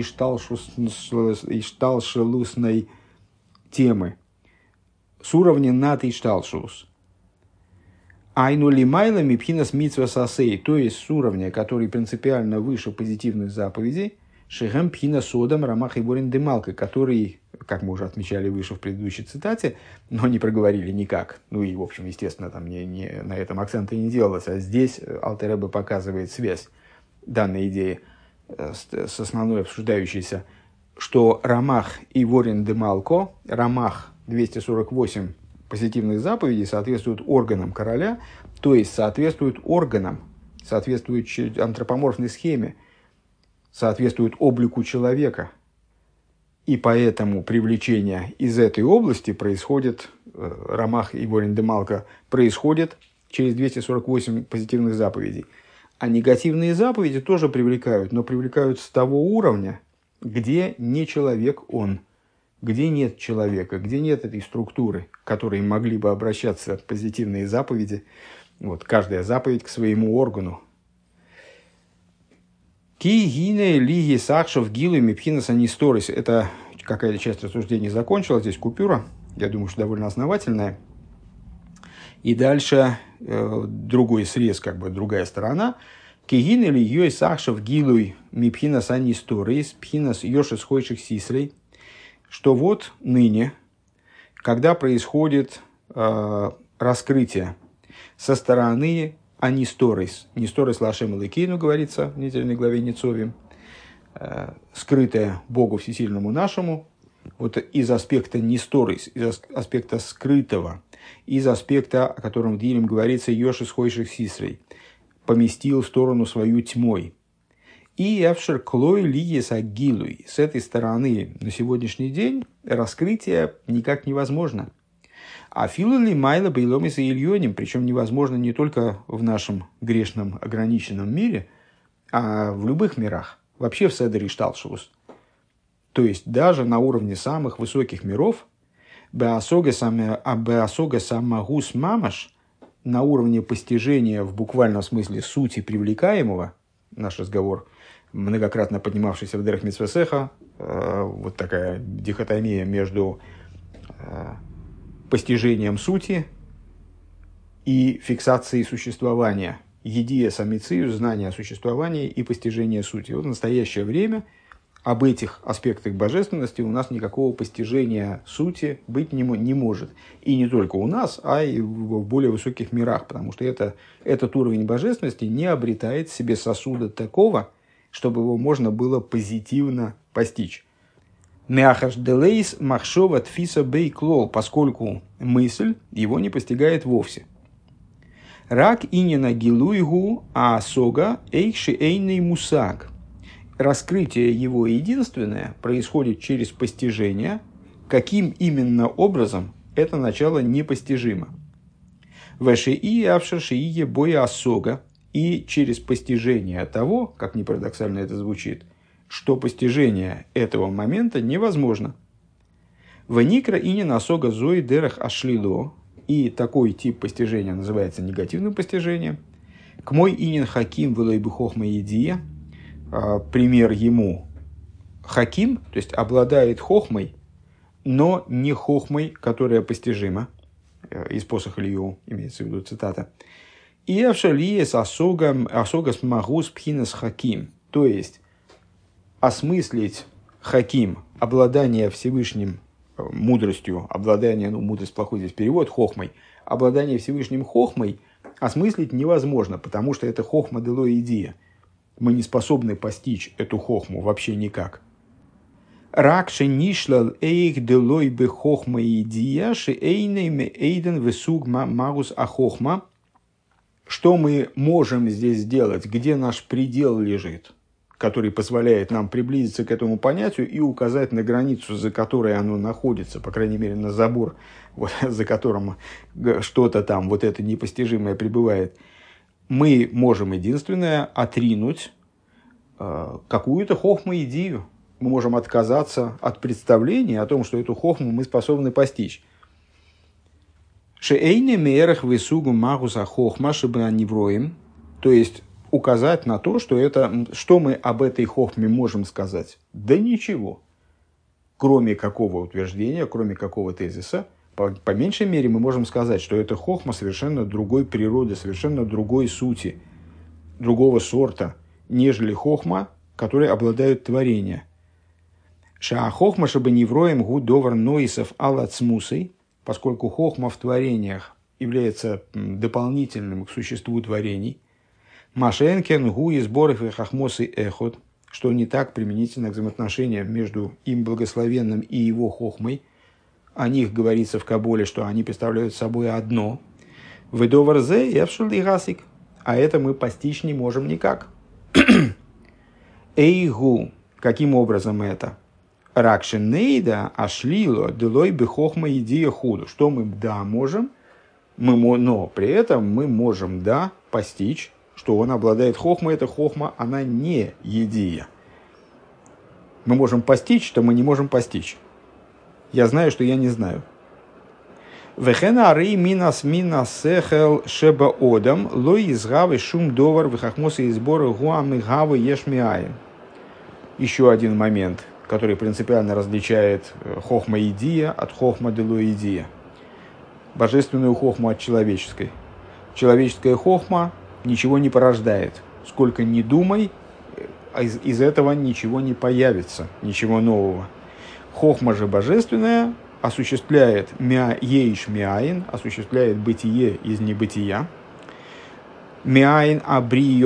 надишталшелусной темы, с уровня над Ишталшус. Айну лимайла мипхинас митсва сасей, то есть с уровня, который принципиально выше позитивных заповедей, шехем пхина содам рамах и борин демалка, который, как мы уже отмечали выше в предыдущей цитате, но не проговорили никак. Ну и, в общем, естественно, там на этом акцента не делалось, а здесь Алтер Ребе показывает связь данной идеи с основной обсуждающейся, что рамах и ворин демалко, рамах 248 позитивных заповедей соответствуют органам короля, то есть соответствуют органам, соответствуют антропоморфной схеме, соответствуют облику человека. И поэтому привлечение из этой области происходит, рамах и ворин демалка, происходит через 248 позитивных заповедей. А негативные заповеди тоже привлекают, но привлекают с того уровня, где не человек он, где нет человека, где нет этой структуры, к которой могли бы обращаться позитивные заповеди. Вот, каждая заповедь к своему органу. Ки гине лиги сахшев гилы мипхинаса нисторис. Это какая-то часть рассуждений закончилась, здесь купюра, я думаю, что довольно основательная. И дальше другой срез, как бы другая сторона. Кигин или йой сахшев гилуй мипхинас анисторис, пхинас йошес хойших сисрей, что вот ныне, когда происходит раскрытие со стороны анисторис, нисторис лашем элокейну, говорится в недельной главе Ницовим, скрытое Богу Всесильному нашему, вот из аспекта несторис, из аспекта скрытого, из аспекта, о котором в Дилем говорится «Йоши схойших сисрей», поместил в сторону свою тьмой. И «Эвшер клой лиес агилуй». С этой стороны на сегодняшний день раскрытие никак невозможно. А филули майла бейломис и ильоним, причем невозможно не только в нашем грешном ограниченном мире, а в любых мирах, вообще в седер и шталшевус. То есть даже на уровне самых высоких миров, беасога самагус мамаш, на уровне постижения в буквальном смысле сути привлекаемого, наш разговор, многократно поднимавшийся в Дерех Мицвот Сеха, вот такая дихотомия между постижением сути и фиксацией существования. Едия самицию, знание о существовании и постижение сути. Вот в настоящее время об этих аспектах божественности у нас никакого постижения сути быть не может. И не только у нас, а и в более высоких мирах, потому что этот уровень божественности не обретает в себе сосуда такого, чтобы его можно было позитивно постичь. Мяхаш делейс махшова тфиса бейклол, поскольку мысль его не постигает вовсе. Рак инина гилуйгу асога эйши эйный мусаг. Раскрытие его единственное происходит через постижение, каким именно образом это начало непостижимо. Вэшии авшашие боя асога, и через постижение того, как ни парадоксально это звучит, что постижение этого момента невозможно. Веникра инин асога зои дерах ашлило, и такой тип постижения называется негативным постижением. К мой инин хаким вэлэйбы хохма едия, пример ему хаким, то есть обладает хохмой, но не хохмой, которая постижима. Из посоха Ильяу имеется в виду цитата. И авшалиес асогас магус пхинас хаким, то есть осмыслить хаким, обладание Всевышним мудростью, обладание, мудрость плохой здесь перевод, хохмой, обладание Всевышним хохмой осмыслить невозможно, потому что это хохма дело идея. Мы не способны постичь эту хохму вообще никак. Ракши нишлал эйх делой бы хохма идея, ши эйнейме эйден весуг магус ахохма. Что мы можем здесь сделать, где наш предел лежит, который позволяет нам приблизиться к этому понятию и указать на границу, за которой оно находится, по крайней мере, на забор, вот, за которым что-то там, вот это непостижимое пребывает. Мы можем единственное отринуть какую-то хохму-идею. Мы можем отказаться от представления о том, что эту хохму мы способны постичь. Шеэйне мерах высугу магуса хохма шибанивроим, то есть указать на то, что мы об этой хохме можем сказать. Да ничего. Кроме какого утверждения, кроме какого тезиса, по меньшей мере мы можем сказать, что это хохма совершенно другой природы, совершенно другой сути, другого сорта, нежели хохма, которые обладают творением. Шаахохма шибанивроим гудовар ноисов алацмусой, поскольку хохма в творениях является дополнительным к существу творений. Машенкен гуи сборов и хахмосы эхот, что не так применительно к взаимоотношениям между им благословенным и его хохмой. О них говорится в Каболе, что они представляют собой одно. Ведовар зе евшул и гасик, а это мы постичь не можем никак. Эйгу, каким образом это? Ракшенейда ашлило делой бы хохма идея худу. Что мы можем, но при этом мы можем постичь, что он обладает хохмой. Эта хохма, она не идея. Мы можем постичь, что мы не можем постичь. Я знаю, что я не знаю. Вехена рей минас сехел шеба одам лой изгавы шум довар вехахмосы и сборы гуам и гавы ешмиаем. Еще один момент, который принципиально различает хохма идия от хохма дело идия. Божественную хохму от человеческой. Человеческая хохма ничего не порождает. Сколько ни думай, из этого ничего не появится, ничего нового. Хохма же божественная осуществляет ейш миаин, осуществляет бытие из небытия. Миаин абрио к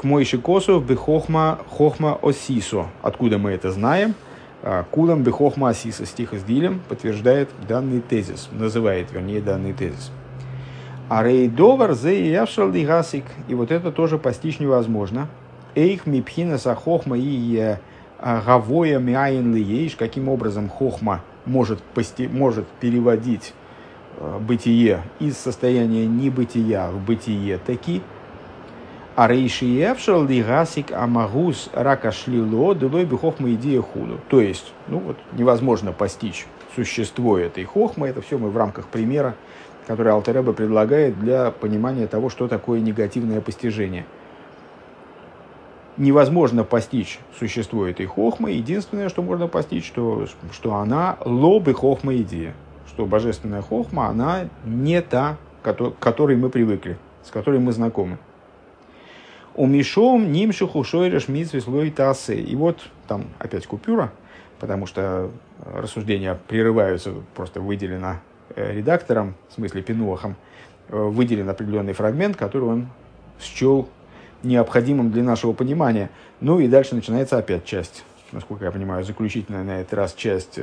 к мойши косов бы хохма осисо. Откуда мы это знаем? Кулам бы хохма осисо. Стих из Дилем подтверждает данный тезис, называет, вернее, данный тезис. А рейдовар зе явшал дигасик. И вот это тоже постичь невозможно. Эйх мипхина са хохма и гавоя мяйн лиеш. Каким образом хохма может переводить бытие из состояния небытия в бытие таки. А рейшиевшал дигасик амагус ракашлило дулой бы хохма идея худу. То есть, невозможно постичь существо этой хохмы. Это все мы в рамках примера, который Алтер Ребе предлагает для понимания того, что такое негативное постижение. Невозможно постичь существо этой хохмы. Единственное, что можно постичь, что она лобы хохма идея. Что божественная хохма, она не та, к которой мы привыкли, с которой мы знакомы. У Мишом нимшиху шойреш митсве слой тасе. И вот там опять купюра, потому что рассуждения прерываются, просто выделено редактором, в смысле Пинуахом, выделен определенный фрагмент, который он счел необходимым для нашего понимания. Ну и дальше начинается опять часть, насколько я понимаю, заключительная на этот раз часть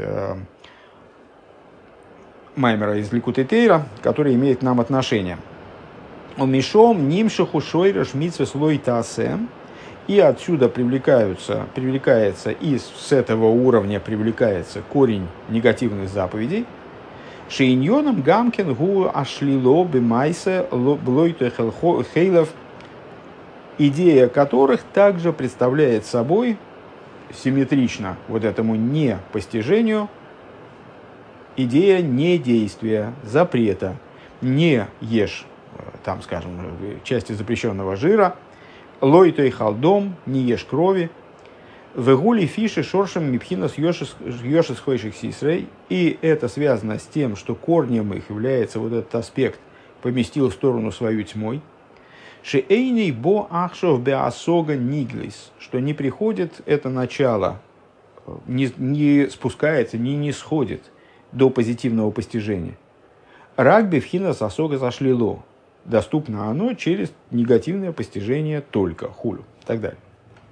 Маймера из Ликутей Тейра, который имеет к нам отношение. У Мишом нимшиху шойреш митсве слой тасе. И отсюда привлекается и с этого уровня привлекается корень негативных заповедей. Шейньоном гамкин гу ашлило бимайсе блойте хейлов, идея которых также представляет собой симметрично вот этому непостижению идея недействия, запрета. Не ешь, там, скажем, части запрещенного жира, лойтой халдом, не ешь крови, вегули фиши шоршем мипхинас йошес хойших сисрей. И это связано с тем, что корнем их является вот этот аспект «поместил в сторону свою тьмой». Шеэйней бо ахшов беасога ниглис, что не приходит это начало, не спускается, не сходит до позитивного постижения. Рагби вхинас асога зашлило. Доступно оно через негативное постижение только, хулю и так далее.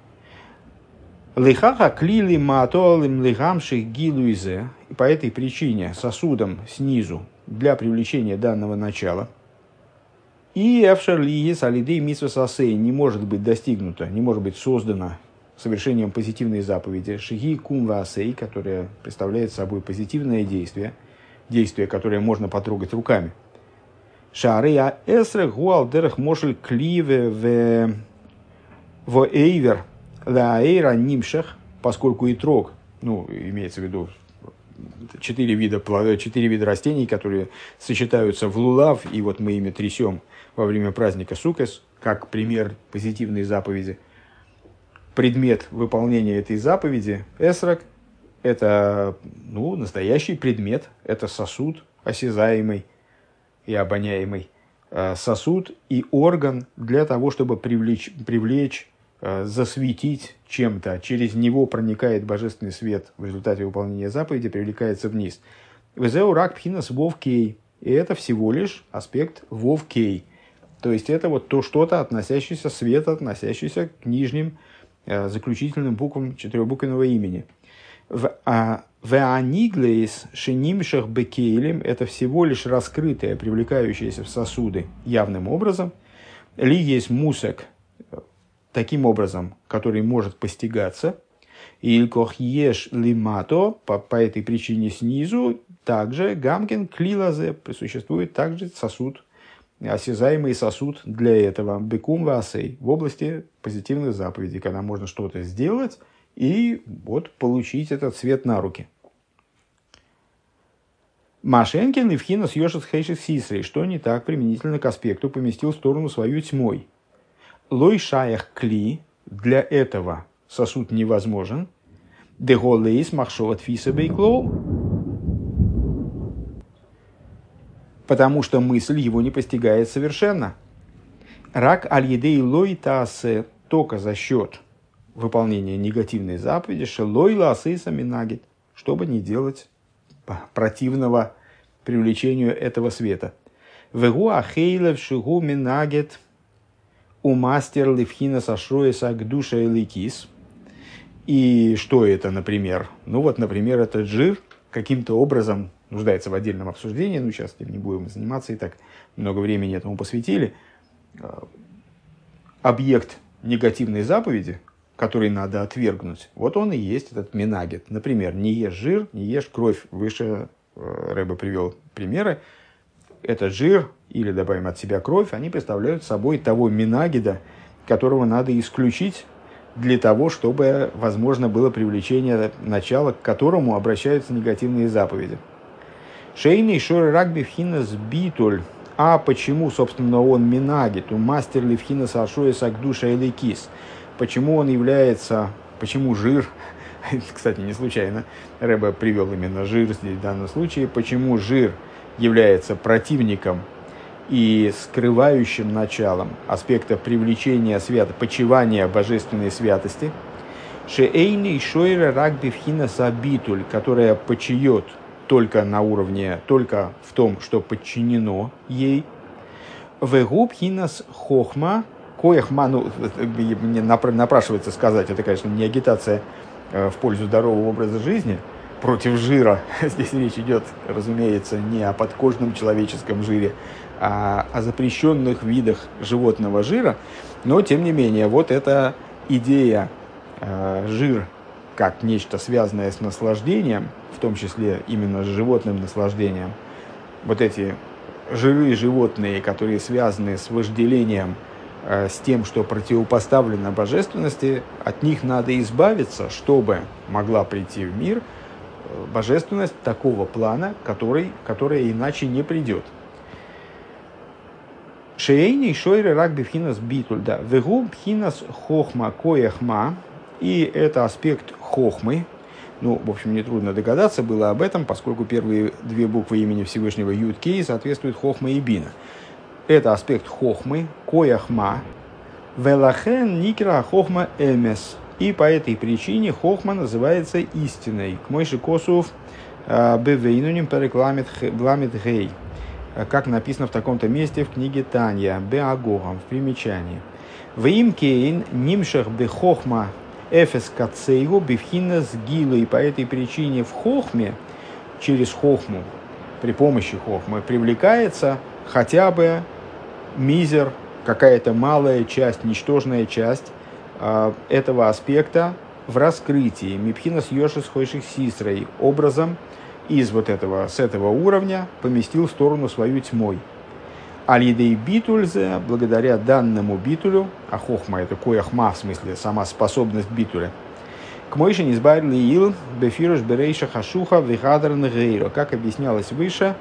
Лихаха клили маатуалим лихамших гилуизе. И по этой причине сосудом снизу для привлечения данного начала и эфшерлиес алидей митсвасасей не может быть достигнуто, не может быть создано совершением позитивной заповеди шиги кумвасей, которая представляет собой позитивное действие, которое можно потрогать руками. Шария эсре гуалдерах мошель кливе в эйвер лаэйра нимшах, поскольку итрог, имеется в виду 4 вида растений, которые сочетаются в лулав, и вот мы ими трясем во время праздника Суккос, как пример позитивной заповеди. Предмет выполнения этой заповеди, эсрак, это настоящий предмет, это сосуд осязаемый и обоняемый, сосуд и орган для того, чтобы привлечь, засветить чем-то. Через него проникает божественный свет в результате выполнения заповеди, привлекается вниз. Везеу рак пхинас вовкей. И это всего лишь аспект вовкей. То есть это вот то что-то, относящееся, свет, относящийся к нижним заключительным буквам четырехбуквенного имени. Веаниглейс шенимшах бекейлем — это всего лишь раскрытое, привлекающееся в сосуды явным образом. Ли есть мусек, таким образом, который может постигаться. Илькох еш лимато, по этой причине снизу, также гамген клилазе, присуществует также сосуд, осязаемый сосуд для этого. Бекум васей, в области позитивных заповедей, когда можно что-то сделать и вот получить этот свет на руки. Машенкин и вхинас йошес хейшес сисрей, что не так применительно к аспекту поместил в сторону свою тьмой. Лой шаях кли, для этого сосуд невозможен. Деголейс махшоват фиса бейклоу, потому что мысль его не постигает совершенно. Рак аль-едей лой таасе, только за счет выполнения негативной заповеди, шелой лаасейса минагит, чтобы не делать противного привлечению этого света. Вегу ахейлев шигу минагет у мастер левхина сашроеса к душе ликис. И что это, например? Ну вот, например, этот жир каким-то образом нуждается в отдельном обсуждении, ну сейчас этим не будем заниматься, и так много времени этому посвятили. Объект негативной заповеди, который надо отвергнуть, вот он и есть этот минагет. Например, не ешь жир, не ешь кровь. Выше Рэбе привел примеры. Этот жир, или добавим от себя кровь, они представляют собой того минагеда, которого надо исключить для того, чтобы возможно было привлечение начала, к которому обращаются негативные заповеди. Шейный шор рагби вхинас битуль. А почему, собственно, он минагет, у мастер левхинас ашоес агдуша эликис? Почему он является, почему жир, кстати, не случайно Рэбе привел именно жир здесь в данном случае, почему жир является противником и скрывающим началом аспекта привлечения свята, почивания божественной святости, шеэйный шойра рагби вхинас абитуль, которая почиет только на уровне, только в том, что подчинено ей. Вегуб хинас хохма, коехма, ну, мне напрашивается сказать, это, конечно, не агитация в пользу здорового образа жизни, против жира. Здесь речь идет, разумеется, не о подкожном человеческом жире, а о запрещенных видах животного жира. Но, тем не менее, вот эта идея жир как нечто связанное с наслаждением, в том числе именно с животным наслаждением, вот эти жиры животные, которые связаны с вожделением, с тем, что противопоставлено божественности, от них надо избавиться, чтобы могла прийти в мир божественность такого плана, которая иначе не придет. Шейни шойры рагби пхинас битуль, да, вегу пхинас хохма коехма, и это аспект хохмы. Ну, в общем, нетрудно догадаться было об этом, поскольку первые две буквы имени Всевышнего Юд-Кей соответствуют хохма и бина. Это аспект хохмы, кояхма, велахен никра хохма эмес. И по этой причине хохма называется истиной. К мойши косув бевейнуним перекламит гей. Как написано в таком-то месте в книге Танья, беагогам, в примечании. Вим кейн нимшах бехохма эфес кацейгу бифхина сгила. И по этой причине в хохме, через хохму, при помощи хохмы, привлекается хотя бы мизер, какая-то малая часть, ничтожная часть этого аспекта в раскрытии. Мипхинас йошес хойших сисрей, образом из вот этого, с этого уровня поместил в сторону свою тьмой. Алидей битульзе, благодаря данному битулю, а хохма это кояхма, в смысле сама способность битуля, к мойши низбайрли ил бефируш берейша хашуха вихадр нагейро, как объяснялось выше,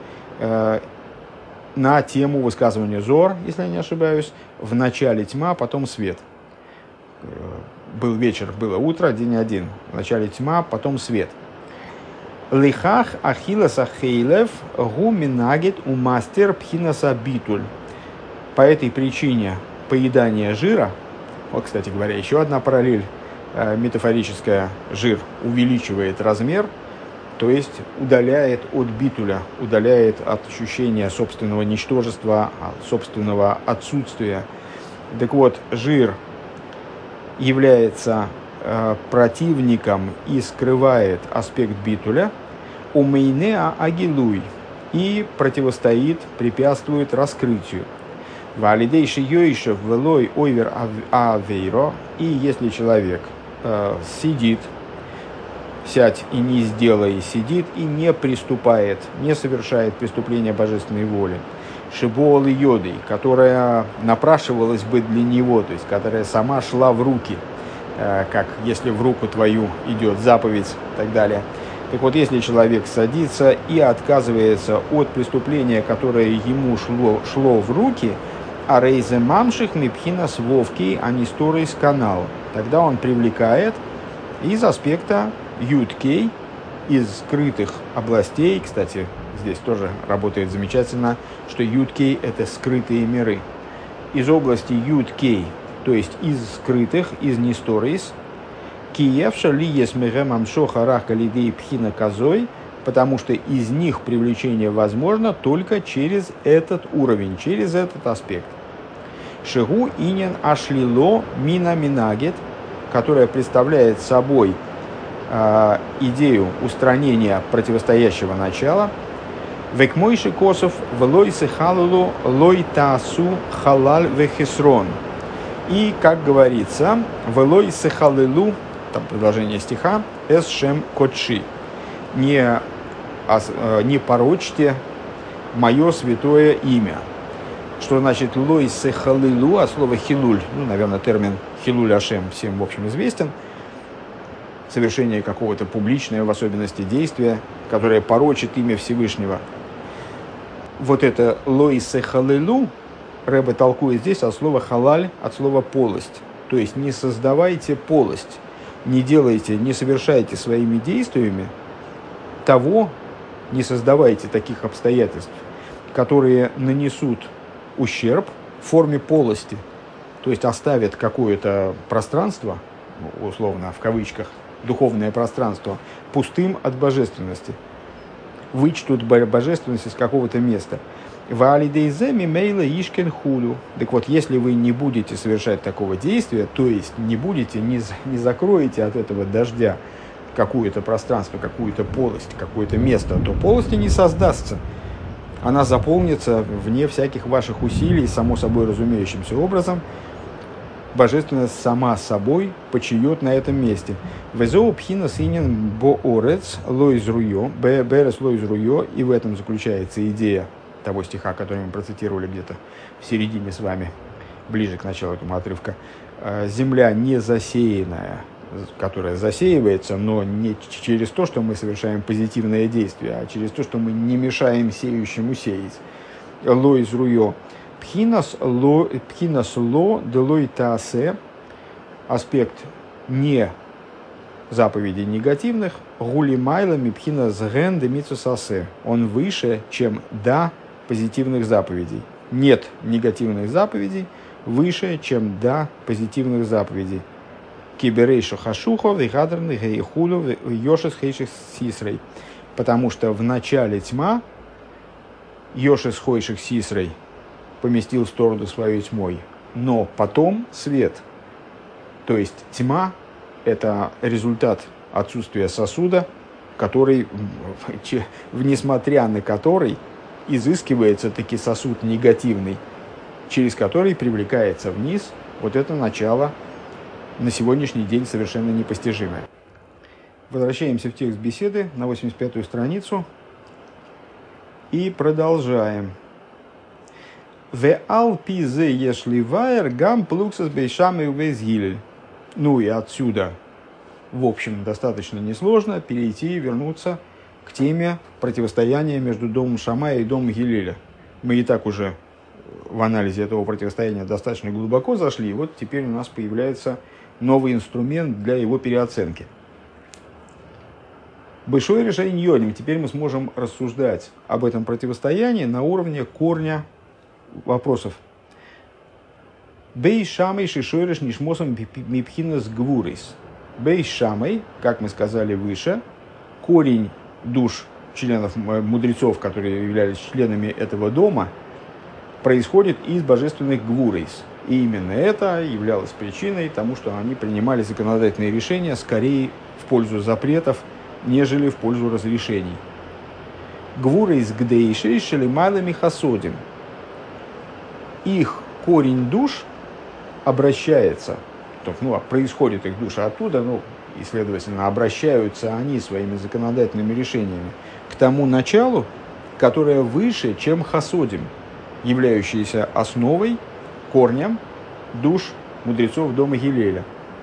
на тему высказывания Зор, если я не ошибаюсь, в начале тьма, потом свет. Был вечер, было утро, день один. В начале тьма, потом свет. Лихах ахиласа хейлев гу минагет у мастер пхинаса битуль. По этой причине поедание жира, вот, кстати говоря, еще одна параллель метафорическая, жир увеличивает размер, то есть удаляет от битуля, удаляет от ощущения собственного ничтожества, собственного отсутствия. Так вот, жир является противником и скрывает аспект битуля, умейнеа агилуй, и противостоит, препятствует раскрытию. Валидейши йойшев велой ойвер авейро, и если человек сидит, сядь и не сделай, сидит и не приступает, не совершает преступление божественной воли, шибол и йодой, которая напрашивалась бы для него, то есть которая сама шла в руки, как если в руку твою идет заповедь и так далее. Так вот, если человек садится и отказывается от преступления, которое ему шло в руки, а рейзе мамших мипхина свовки, а не сторис канал, тогда он привлекает из аспекта Юд-Кей, из скрытых областей. Кстати, здесь тоже работает замечательно, что Юд-Кей – это скрытые миры. Из области Юд-Кей, то есть из скрытых, из несторис, киевша ли есмегем амшоха раха лидей пхина козой, потому что из них привлечение возможно только через этот уровень, через этот аспект. Шигу инин ашлило мина минагет, которая представляет собой идею устранения противостоящего начала. Векмойши косов влой сехалулу лой таасу халаль вехисрон. И, как говорится, влой сехалилу, там продолжение стиха, эсшем кодши. Не порочьте мое святое имя. Что значит лой сехалилу, от слова хилуль, наверное, термин хилуль ашем всем, в общем, известен. Совершение какого-то публичного, в особенности, действия, которое порочит имя Всевышнего. Вот это лой сехалилу Рэбе толкует здесь от слова халаль, от слова полость. То есть не создавайте полость, не совершайте своими действиями того, не создавайте таких обстоятельств, которые нанесут ущерб в форме полости, то есть оставят какое-то пространство, условно, в кавычках, духовное пространство, пустым от божественности, вычтут божественность из какого-то места. Ваалидейземи мейла ишкен хулю. Так вот, если вы не будете совершать такого действия, то есть не закроете от этого дождя какое-то пространство, какую-то полость, какое-то место, то полости не создастся. Она заполнится вне всяких ваших усилий, само собой разумеющимся образом. Божественность сама собой почиет на этом месте. Везоу пхина синен боорец лоизруё, берес лоизруё, и в этом заключается идея того стиха, который мы процитировали где-то в середине с вами, ближе к началу этого отрывка. Земля не засеянная, которая засеивается, но не через то, что мы совершаем позитивное действие, а через то, что мы не мешаем сеющему сеять. Лоизруё. Пхинас ло делой таасе, аспект не заповедей негативных, гули майлами пхинас ген де митсусасе, он выше, чем да позитивных заповедей. Нет негативных заповедей выше, чем да позитивных заповедей. Киберейшу хашухов и гадрны гейхулю йошес хейших сисрей, потому что в начале тьма йошес хойших сисрей поместил сторону своей тьмой, но потом свет. То есть тьма – это результат отсутствия сосуда, который, несмотря на который, изыскивается таки сосуд негативный, через который привлекается вниз вот это начало, на сегодняшний день совершенно непостижимое. Возвращаемся в текст беседы на 85-ю страницу и продолжаем. Ну и отсюда, в общем, достаточно несложно перейти и вернуться к теме противостояния между домом Шамая и домом Гилеля. Мы и так уже в анализе этого противостояния достаточно глубоко зашли, и вот теперь у нас появляется новый инструмент для его переоценки. Большое решение Йоним. Теперь мы сможем рассуждать об этом противостоянии на уровне корня вопросов. Бей шамей шишориш нишмосом мипхинас гвурис. Бей шамей, как мы сказали выше, корень душ членов мудрецов, которые являлись членами этого дома, происходит из божественных гвурис. И именно это являлось причиной тому, что они принимали законодательные решения скорее в пользу запретов, нежели в пользу разрешений. Гвурис гдейши шелимайлами хасодим. Их корень душ обращается, происходит их душа оттуда, и, следовательно, обращаются они своими законодательными решениями к тому началу, которое выше, чем хасодим, являющееся основой, корнем душ мудрецов дома Гилеля.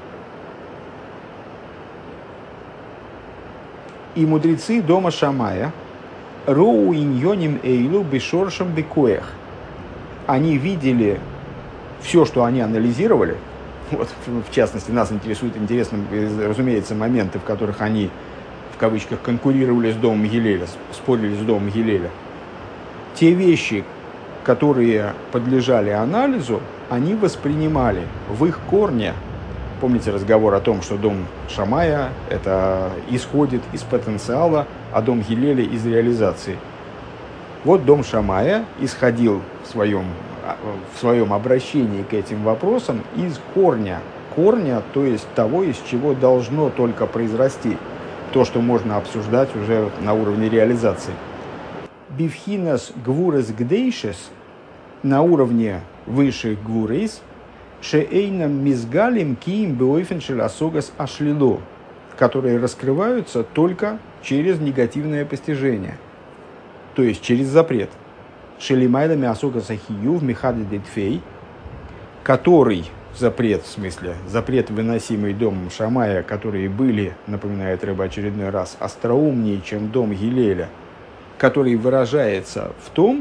И мудрецы дома Шамая роу иньоним эйлу бешоршам бекоях. Они видели все, что они анализировали. Вот, в частности, нас интересны, разумеется, моменты, в которых они, в кавычках, конкурировали с домом Гилеля, спорили с домом Гилеля. Те вещи, которые подлежали анализу, они воспринимали в их корне. Помните разговор о том, что дом Шамая это исходит из потенциала, а дом Гилеля из реализации. Вот дом Шамая исходил в своем в своем обращении к этим вопросам из корня. Корня, то есть того, из чего должно только произрасти то, что можно обсуждать уже на уровне реализации. Бифхинас гвурес гдейшес, на уровне высших гвурейс, шеэйнам мизгалим киим беойфеншель асогас ашлило, которые раскрываются только через негативное постижение, то есть через запрет. Шелимайдами асогас ахию в михаде детфей, который запрет, в смысле, запрет, выносимый домом Шамая, которые были, напоминает Рэбе очередной раз, остроумнее, чем дом Гилеля, который выражается в том,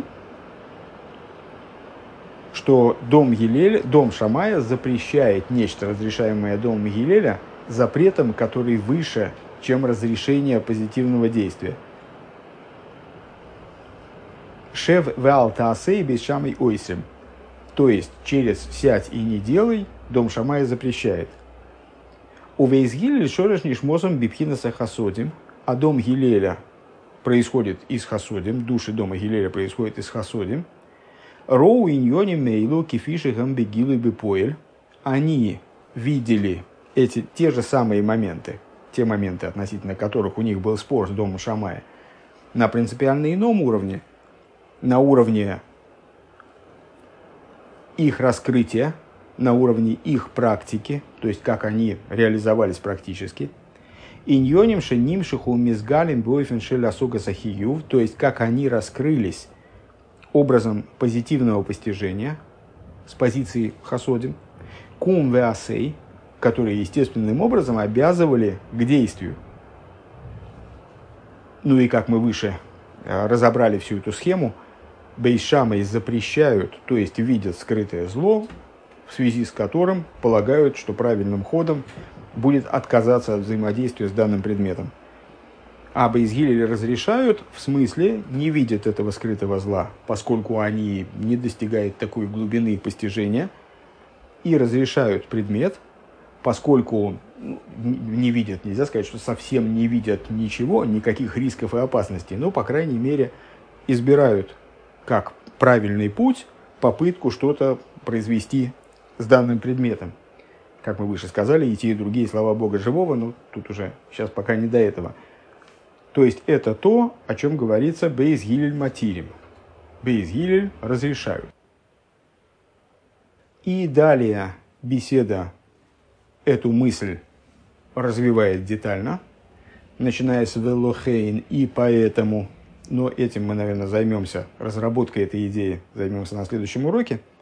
что дом Шамая запрещает нечто, разрешаемое домом Гилеля, запретом, который выше, чем разрешение позитивного действия. Шев веал таасей без шамой ойсем. То есть, через «сядь и не делай» дом Шамая запрещает. У вейсгилель шореш нишмосом бипхинаса хасодим, а дом Гилеля происходит из хасодим, души дома Гилеля происходят из хасодим. Роу иньони мейлу кифиши гамбегилу бипоэль. Они видели те же самые моменты, те моменты, относительно которых у них был спор с домом Шамая, на принципиально ином уровне, на уровне их раскрытия, на уровне их практики, то есть как они реализовались практически, иньоним шеним шиху мизгалим бойфен шель асуга сахиюв, то есть как они раскрылись образом позитивного постижения с позиции хасодим, кум веасей, которые естественным образом обязывали к действию. Ну и как мы выше разобрали всю эту схему, бейшамой запрещают, то есть видят скрытое зло, в связи с которым полагают, что правильным ходом будет отказаться от взаимодействия с данным предметом. А бейсгилели разрешают, в смысле не видят этого скрытого зла, поскольку они не достигают такой глубины постижения, и разрешают предмет, поскольку не видят, нельзя сказать, что совсем не видят ничего, никаких рисков и опасностей, но, по крайней мере, избирают как правильный путь попытку что-то произвести с данным предметом. Как мы выше сказали, и те, и другие слова Бога живого, но тут уже сейчас пока не до этого. То есть это то, о чем говорится бейс гилель матирим. Бейс гилель разрешают. И далее беседа эту мысль развивает детально, начиная с велохейн, и поэтому, но этим мы, наверное, займемся, разработкой этой идеи займемся на следующем уроке.